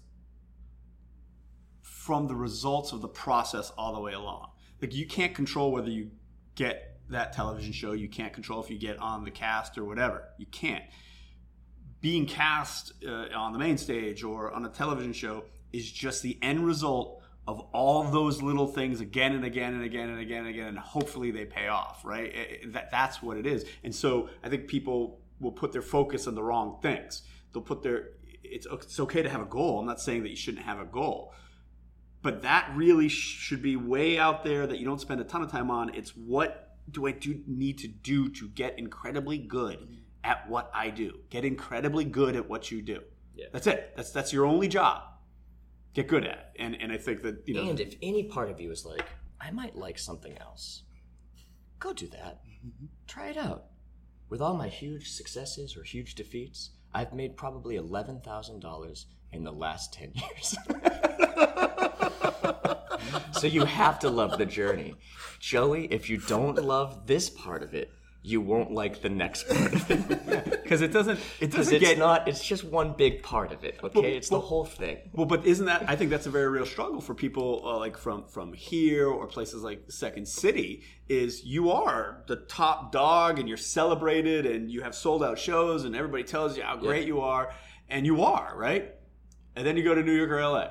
from the results of the process all the way along. Like you can't control whether you get that television show, you can't control if you get on the cast or whatever. You can't. Being cast uh, on the main stage or on a television show is just the end result of all those little things again and again and again and again and again, and hopefully they pay off, right? It, it, that, that's what it is. And so I think people will put their focus on the wrong things. They'll put their, it's, it's okay to have a goal. I'm not saying that you shouldn't have a goal, But that really should be way out there that you don't spend a ton of time on. It's what do I do need to do to get incredibly good at what I do? Get incredibly good at what you do. Yeah. That's it. That's that's your only job. Get good at it. And and I think that, you know. And if any part of you is like, I might like something else, go do that. Try it out. With all my huge successes or huge defeats, I've made probably eleven thousand dollars in the last ten years. So you have to love the journey. Joey, if you don't love this part of it, you won't like the next part of it. Because it doesn't it Because doesn't it's get not, it's just one big part of it, okay? Well, it's the well- whole thing. Well, but isn't that? I think that's a very real struggle for people uh, like from from here or places like Second City. Is you are the top dog and you're celebrated and you have sold out shows and everybody tells you how great you are, and you are, right? And then you go to New York or L A.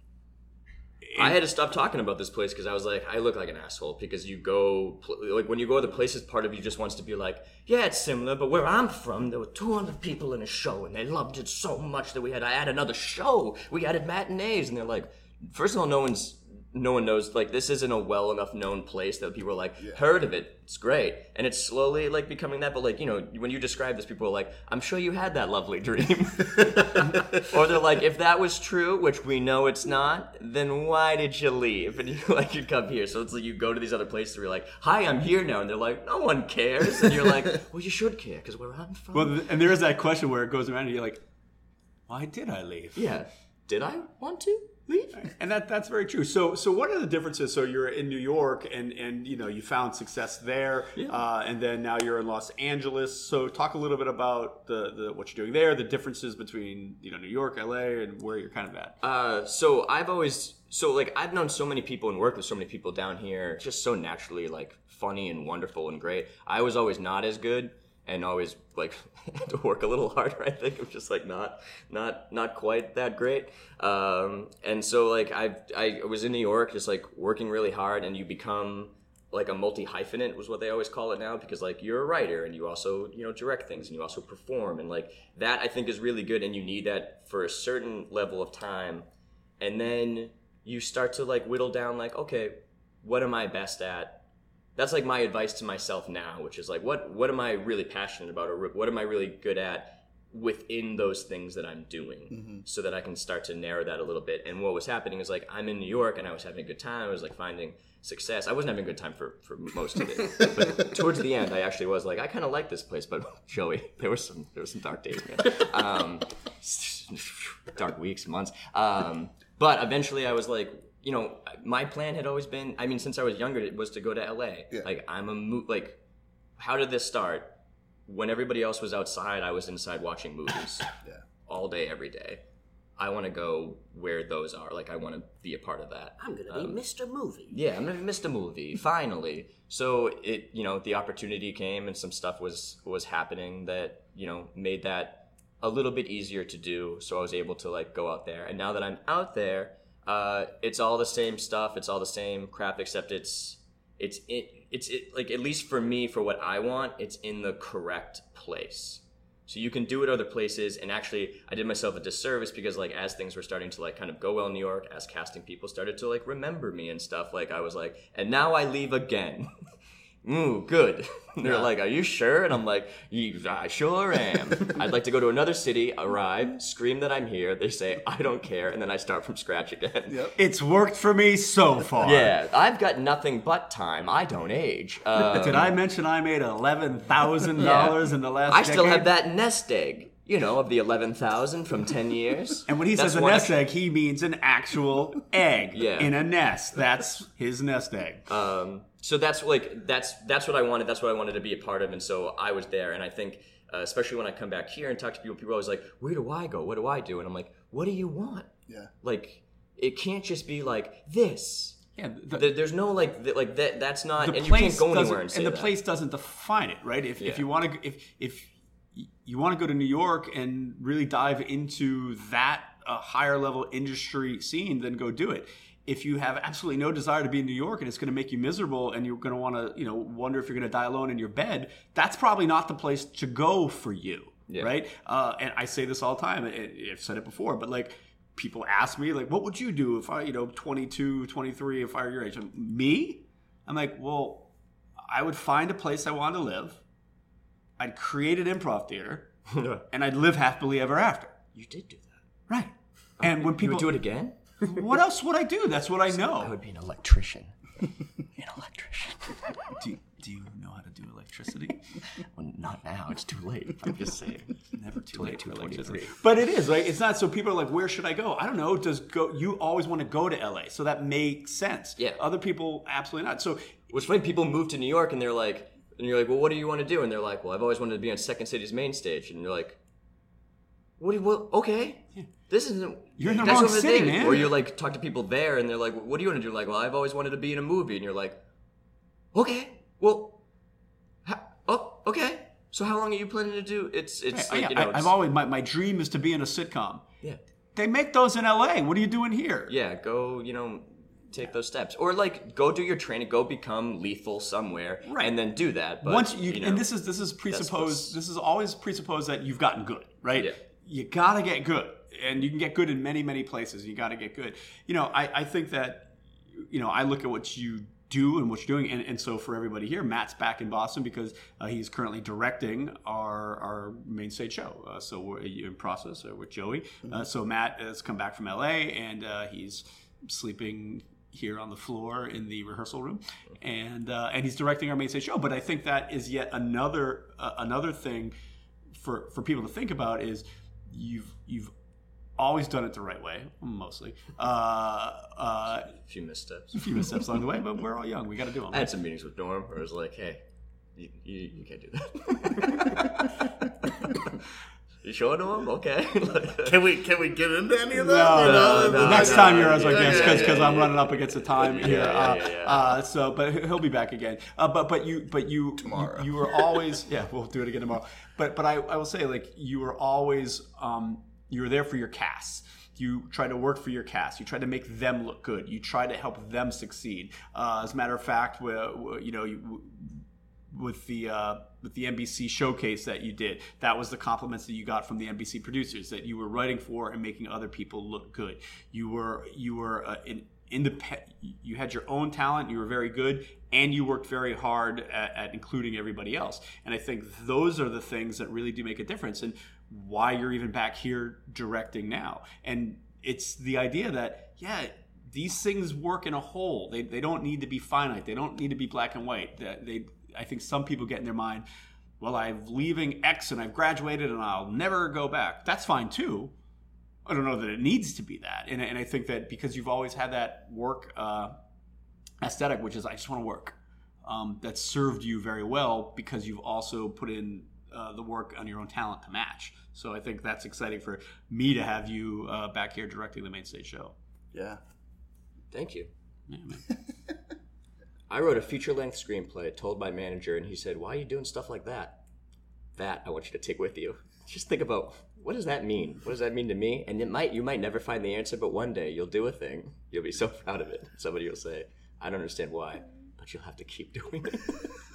I had to stop talking about this place because I was like, I look like an asshole because you go, pl- like when you go to the places, part of you just wants to be like, yeah, it's similar, but where I'm from, there were two hundred people in a show and they loved it so much that we had to add another show. We added matinees, and they're like, first of all, no one's, no one knows, like, this isn't a well enough known place that people are like, yeah. heard of it, it's great. And it's slowly, like, becoming that, but, like, you know, when you describe this, people are like, I'm sure you had that lovely dream. Or they're like, if that was true, which we know it's not, then why did you leave? And you, like, you come here. So it's like you go to these other places where you're like, hi, I'm here now. And they're like, no one cares. And you're like, well, you should care, because where I'm from. Well, and there is that question where it goes around and you're like, why did I leave? Yeah. Did I want to leave? And that that's very true. So so what are the differences? So you're in New York and and you know you found success there, Yeah. uh, and then now you're in Los Angeles. So talk a little bit about the, the what you're doing there, the differences between you know New York, L A, and where you're kind of at. Uh, so I've always, so like I've known so many people and worked with so many people down here, just so naturally like funny and wonderful and great. I was always not as good and always like had to work a little harder. I think I'm just like not, not, not quite that great. Um, and so like I, I was in New York, just like working really hard, and you become like a multi-hyphenate was what they always call it now, because like you're a writer and you also, you know, direct things and you also perform, and like that I think is really good, and you need that for a certain level of time. And then you start to like whittle down like, okay, what am I best at? That's like my advice to myself now, which is like, what what am I really passionate about, or what am I really good at within those things that I'm doing, mm-hmm. so that I can start to narrow that a little bit. And what was happening is like I'm in New York and I was having a good time. I was like finding success. I wasn't having a good time for, for most of it, but towards the end, I actually was like, I kind of like this place. But Joey, there was some there was some dark days, man. Um, dark weeks, months. Um, but eventually, I was like, you know, my plan had always been, I mean, since I was younger, it was to go to L A. Yeah. Like, I'm a, mo- like, how did this start? When everybody else was outside, I was inside watching movies. Yeah. All day, every day. I want to go where those are. Like, I want to be a part of that. I'm going to be Um, Mister Movie. Yeah, I'm gonna be Mister Movie, finally. So it, you know, the opportunity came and some stuff was was happening that, you know, made that a little bit easier to do. So I was able to like go out there. And now that I'm out there, uh, it's all the same stuff. It's all the same crap, except it's it's it it's it, like, at least for me, for what I want, it's in the correct place. So you can do it other places, and actually I did myself a disservice because like as things were starting to like kind of go well in New York, as casting people started to like remember me and stuff, like I was like, and now I leave again. Ooh, good. They're Yeah. like, are you sure? And I'm like, "Ye- I sure am. I'd like to go to another city, arrive, scream that I'm here. They say, I don't care. And then I start from scratch again. Yep. It's worked for me so far. Yeah, I've got nothing but time. I don't age. Um, Did I mention I made eleven thousand dollars Yeah. in the last? I still decade? have that nest egg, you know, of the eleven thousand from ten years. And when he That's says a one nest extra- egg, he means an actual egg Yeah. in a nest. That's his nest egg. Um, so that's like that's that's what I wanted. That's what I wanted to be a part of, and so I was there. And I think, uh, especially when I come back here and talk to people, people are always like, "Where do I go? What do I do?" And I'm like, "What do you want?" Yeah. Like, it can't just be like this. Yeah, the, There- There's no like th- like that. That's not, the and you can't place go doesn't, anywhere and say and the that. place doesn't define it, right? If if Yeah. you want to, if if you want to go to New York and really dive into that uh, higher level industry scene, then go do it. If you have absolutely no desire to be in New York and it's going to make you miserable and you're going to want to, you know, wonder if you're going to die alone in your bed, that's probably not the place to go for you, Yeah. right? Uh, and I say this all the time. I- I've said it before, but like, people ask me, like, what would you do if I, you know, twenty-two, twenty-three, if I were your age? I'm, me? I'm like, well, I would find a place I wanted to live. I'd create an improv theater, and I'd live happily ever after. You did do that. Right. And when You people would do it again? what else would I do? That's what I know. I would be an electrician. An electrician. Do, do you know how to do electricity? Well, not now. It's too late. I'm just saying. Never too late for electricity. twenty-three. But it is, right? It's not so people are like, where should I go? I don't know. Does go you always want to go to L A, so that makes sense. Yeah. Other people absolutely not. So What's funny, people move to New York and they're like, and you're like, well, what do you want to do? And they're like, well, I've always wanted to be on Second City's main stage. And you're like, what do you, well, okay. This isn't. You're in the that's wrong what I'm city, saying. man. Or you like talk to people there and they're like, what do you want to do? Like, well, I've always wanted to be in a movie. And you're like, okay, well, ha- oh, okay. So how long are you planning to do? It's, it's I, like, you know, I, it's, I've always my, my dream is to be in a sitcom. yeah. They make those in L A. What are you doing here? Yeah, go, you know, take those steps. Or like go do your training, go become lethal somewhere, Right. and then do that. But Once you, you know, and this is this is what's- presupposed. This is always presupposed that you've gotten good, right? Yeah. You gotta get good, and you can get good in many many places. You gotta get good. You know, I, I think that, you know, I look at what you do and what you're doing, and, and so for everybody here, Matt's back in Boston because uh, he's currently directing our our main stage show. Uh, so we're in process uh, with Joey. Uh, so Matt has come back from L A and uh, he's sleeping here on the floor in the rehearsal room, and uh, and he's directing our main stage show. But I think that is yet another uh, another thing for for people to think about is you've you've always done it the right way, mostly. Uh, uh, a few missteps. a few missteps along the way, but we're all young. We got to do them. I had some meetings with Norm where I was like, hey, you, you, you can't do that. You sure, Norm? Okay. Can we can we get into any of that? No, Or no, no, next no, time no, you're as like yeah, this yeah, because yeah, I'm yeah. running up against the time here. yeah, uh, yeah, yeah. Uh, so, but he'll be back again. Uh, but but you but you Tomorrow. You, you were always yeah. We'll do it again tomorrow. But but I, I will say like you were always um, you were there for your cast. You try to work for your cast. You try to make them look good. You try to help them succeed. Uh, as a matter of fact, we, we, you know, you, with the uh, with the N B C showcase that you did, that was the compliments that you got from the N B C producers that you were writing for and making other people look good. You were you were uh, an independent. You had your own talent. You were very good, and you worked very hard at, at including everybody else. And I think those are the things that really do make a difference. And why you're even back here directing now. And it's the idea that, yeah, these things work in a whole. They, they don't need to be finite. They don't need to be black and white. They, they, I think some people get in their mind, well, I'm leaving X and I've graduated and I'll never go back. That's fine too. I don't know that it needs to be that. And, and I think that because you've always had that work uh, aesthetic, which is I just want to work, um, that served you very well because you've also put in Uh, the work on your own talent to match. So I think that's exciting for me to have you uh, back here directing the main stage show. Yeah. Thank you. Yeah, man. I wrote a feature-length screenplay, told my manager, and he said, why are you doing stuff like that? That I want you to take with you. Just think about, what does that mean? What does that mean to me? And it might you might never find the answer, but one day you'll do a thing. You'll be so proud of it. Somebody will say, I don't understand why, but you'll have to keep doing it.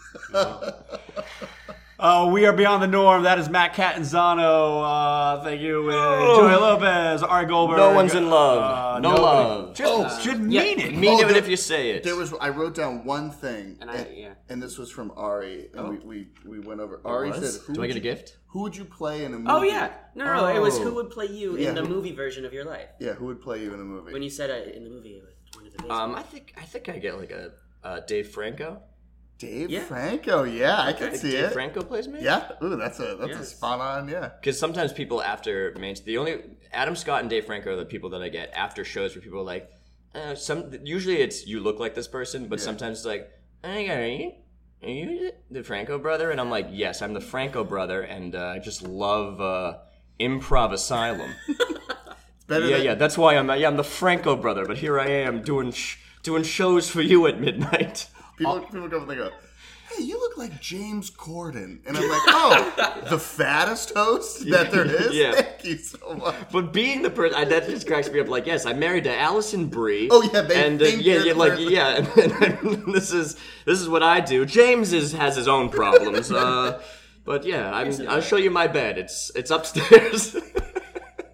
Uh, we are beyond the norm. That is Matt Catanzano. Uh, thank you. Uh, Joey Lopez, Ari Goldberg. No one's in love. Uh, no nobody. love. Just Oh. should Yeah. mean it. Mean Oh, it there- if you say it. There was I wrote down one thing, And I- yeah. and this was from Ari, and Oh. we, we we went over. Ari was? said, who Do I would get a you- gift? Who would you play in a movie? Oh yeah, no, no, no. It was Oh. who would play you Yeah, in the who- movie version of your life. Yeah, who would play you in a movie? When you said uh, in the movie, it was one of the basement. Um, I think I think I get like a uh, Dave Franco. Dave Yeah. Franco. Yeah, I can Like see Dave it. Franco plays me. Yeah. Ooh, that's a that's a Yes. spot on. Yeah. Because sometimes people after main, the only Adam Scott and Dave Franco are the people that I get after shows where people are like, uh, some. Usually it's you look like this person, but Yeah. sometimes it's like, hey, are you, are you the Franco brother? And I'm like, yes, I'm the Franco brother, and uh, I just love uh, Improv Asylum. It's better. yeah, than, yeah, that's why I'm. Yeah, I'm the Franco brother, but here I am doing sh- doing shows for you at midnight. People people come and they go, hey, you look like James Corden, and I'm like, oh, the fattest host that there is. Yeah. Thank you so much. But being the person, I, that just cracks me up. Like, yes, I'm married to Allison Brie. Oh, yeah, they and uh, think yeah, you're yeah, the like person. yeah. And, and this is this is what I do. James is has his own problems. Uh, but yeah, I'm, I'll show you my bed. It's it's upstairs.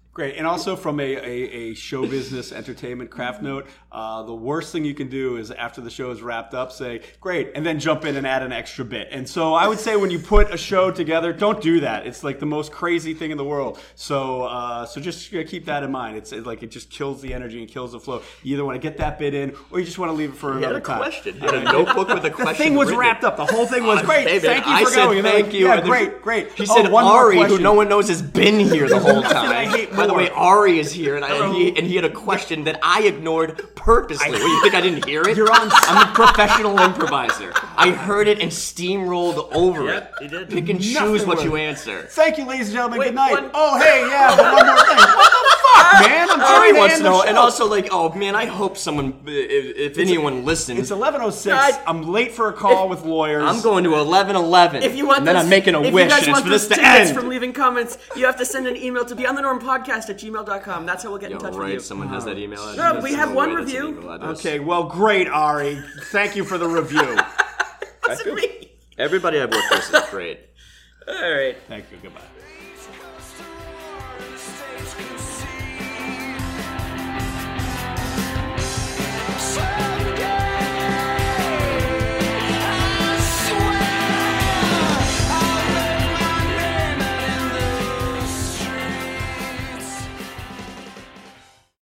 Great. And also from a, a, a show business entertainment craft note, uh, the worst thing you can do is after the show is wrapped up, say, great, and then jump in and add an extra bit. And so I would say when you put a show together, don't do that. It's like the most crazy thing in the world. So uh, so just keep that in mind. It's, it's like it just kills the energy and kills the flow. You either want to get that bit in or you just want to leave it for He had another a time. question. He had a notebook with a question. The thing was written. wrapped up. The whole thing was Oh, great. David, Thank you I for said going. And then, thank like, you, Yeah, and then great, great. He Oh, said one more Ari, who question. no one knows has been here the whole Nothing I time. hate By the more. way, Ari is here, and, I, and, he, and he had a question that I ignored purposely. What, you think I didn't hear it? You're on- I'm a professional improviser. I heard it and steamrolled over Yep, it. you did. Pick and choose Nothing what worth you it. answer. Thank you, ladies and gentlemen. Wait, Good night. one- Oh, hey, yeah, but one more thing. What the fuck, man? I'm Ari trying to wants end to the know, show. and also like, oh man, I hope someone, if, if anyone listens, It's eleven oh six. I- I'm late for a call with lawyers. I'm going to eleven eleven. If you want and then those, I'm making a if wish, you guys and it's want for this those to tickets end. from leaving comments, you have to send an email to beyondthenormpodcast at gmail dot com. That's how we'll get Yo, in touch right, with you. someone has that email address. No, we have Someone one way that's an review. email address. Okay, well, great, Ari. Thank you for the review. That's me. Everybody I've worked with is great. All right. Thank you. Goodbye.